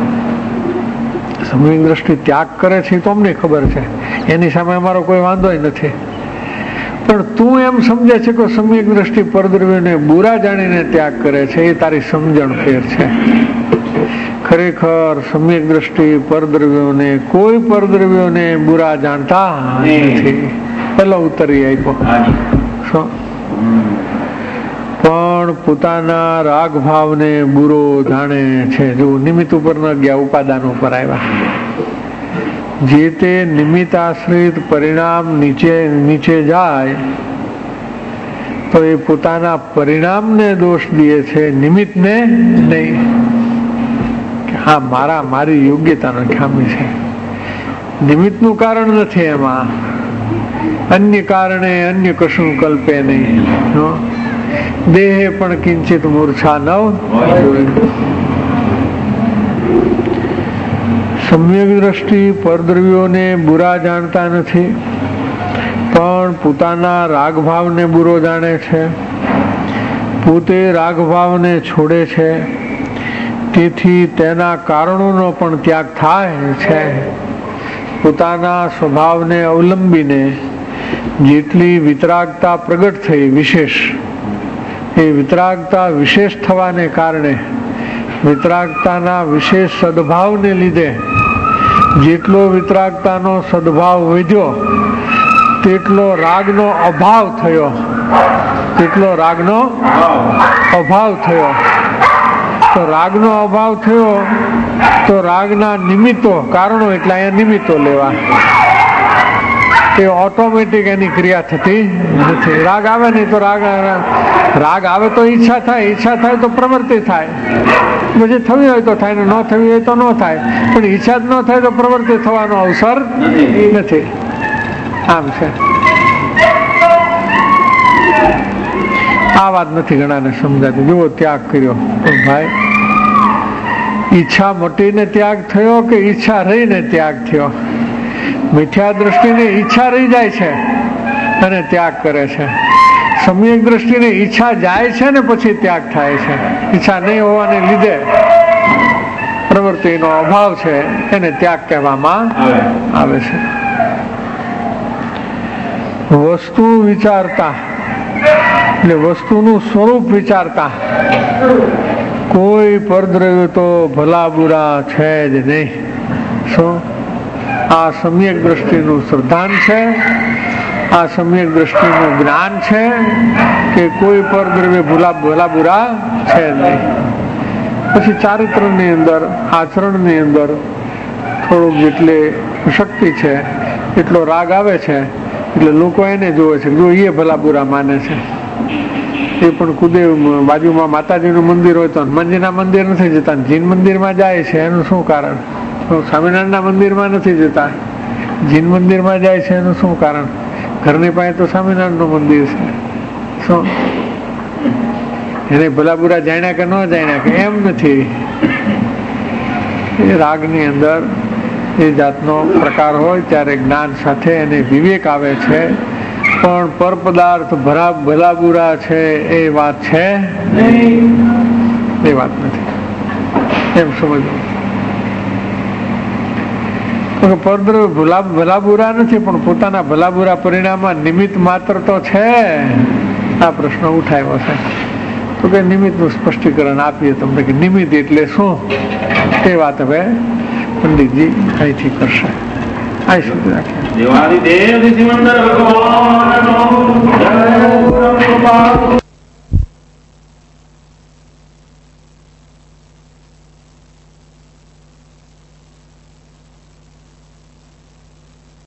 સમ્યક દ્રષ્ટિ ત્યાગ કરે છે તો અમને ખબર છે, એની સામે અમારો કોઈ વાંધો નથી. પણ તું એમ સમજે છે કે સમ્યક દ્રષ્ટિ પરદ્રવ્યોને બુરા જાણીને ત્યાગ કરે છે, એ તારી સમજણ ફેર છે. ખરેખર સમ્યક દ્રષ્ટિ પરદ્રવ્યોને કોઈ પરદ્રવ્યોને બુરા જાણતા નથી. પેલો ઉત્તર આપ્યો. પણ પોતાના રાગ ભાવને બુરો જાણે છે. જો નિમિત્ત ઉપર ન ગયા, ઉપાદાન ઉપર આવ્યા. જે તે નિમિત્ત આશ્રિત પરિણામ નીચે જાય તો એ પોતાના પરિણામને દોષ દે છે, નિમિત્તને નહીં. હા, મારી યોગ્યતાનો ખામી છે, નિમિત્તનું કારણ નથી એમાં. અન્ય કારણે અન્ય કશું કલ્પે નહીં. દેહે પણ કિંચિત મૂર્છા નવ. સમ્યક દ્રષ્ટિ પરદ્રવ્યોને બુરા જાણતા નથી, પણ પોતાના રાગભાવને બુરો જાણે છે. પોતે રાગભાવને છોડે છે, તેથી તેના કારણોનો પણ ત્યાગ થાય છે. પોતાના સ્વભાવને અવલંબીને જેટલી વિતરાગતા પ્રગટ થઈ વિશેષ, એ વિતરાગતા વિશેષ થવાને કારણે વિતરાગતાના વિશેષ સદભાવને લીધે જેટલો વિતરાગતાનો સદભાવ વધ્યો તેટલો રાગનો અભાવ થયો, તેટલો રાગનો અભાવ થયો. તો રાગનો અભાવ થયો તો રાગના નિમિત્તો, કારણો એટલે અહીંયા નિમિત્તો લેવા, એ ઓટોમેટિક એની ક્રિયા થતી નથી. રાગ આવે નહીં તો રાગ આવે તો ઈચ્છા થાય, ઈચ્છા થાય તો પ્રવૃત્તિ થાય. પછી થવી હોય તો થાય ને ન થવી હોય તો ન થાય, પણ ઈચ્છા જ ન થાય તો પ્રવૃત્તિ થવાનો અવસર નથી. આમ છે. આ વાત નથી ઘણાને સમજાતી. જુઓ, ત્યાગ કર્યો તો ભાઈ ઈચ્છા મટીને ત્યાગ થયો કે ઈચ્છા રહીને ત્યાગ થયો? મિથ્યા દ્રષ્ટિને ઈચ્છા રહી જાય છે અને ત્યાગ કરે છે. સમ્યક દ્રષ્ટિને ઈચ્છા જાય છે ને પછી ત્યાગ થાય છે. ઈચ્છા નહીં હોવાને લીધે પ્રવૃત્તિનો અભાવ છે એને ત્યાગ કહેવામાં આવે છે. વસ્તુ વિચારતા એટલે વસ્તુનું સ્વરૂપ વિચારતા કોઈ પરદ્રવ્ય તો ભલા બુરા છે જ નહીં. શું આ સમ્યક દ્રષ્ટિનું શ્રદ્ધાન છે, આ સમ્યક દ્રષ્ટિનું જ્ઞાન છે કે કોઈ પરદ્રવ્ય ભલા બુરા છે જ નહીં. પછી ચારિત્રની અંદર, આચરણની અંદર થોડુંક જેટલી શક્તિ છે એટલો રાગ આવે છે એટલે લોકો એને જોવે છે, જો એ ભલા બુરા માને છે. એ પણ કુદેવ બાજુમાં માતાજીનું મંદિર હોય તો હનુમાનજીના મંદિર નથી જતા, જીન મંદિરમાં જાય છે. એનું શું કારણ? સ્વામિનારાયણના મંદિરમાં નથી જતા, જીન મંદિરમાં જાય છે. એનું શું કારણ? ઘરની પાસે તો સ્વામિનારાયણનું મંદિર છે. શું એને ભલા બુરા જાણ્યા કે ન જાણ્યા કે એમ નથી. એ રાગની અંદર એ જાતનો પ્રકાર હોય ત્યારે જ્ઞાન સાથે એને વિવેક આવે છે, પણ પર પદાર્થ ભલા બુરા છે એ વાત છે નહીં, એ વાત નથી એમ સમજવું. પરદ્રવ્ય ભલા બુરા નથી પણ પોતાના ભલા બુરા પરિણામમાં નિમિત્ત માત્ર તો છે. આ પ્રશ્ન ઉઠાવ્યો છે તો કે નિમિત્તનું સ્પષ્ટીકરણ આપીએ તમને કે નિમિત્ત એટલે શું, તે વાત હવે પંડિતજી અહીંથી કરશે. આ સુધી રાખીએ.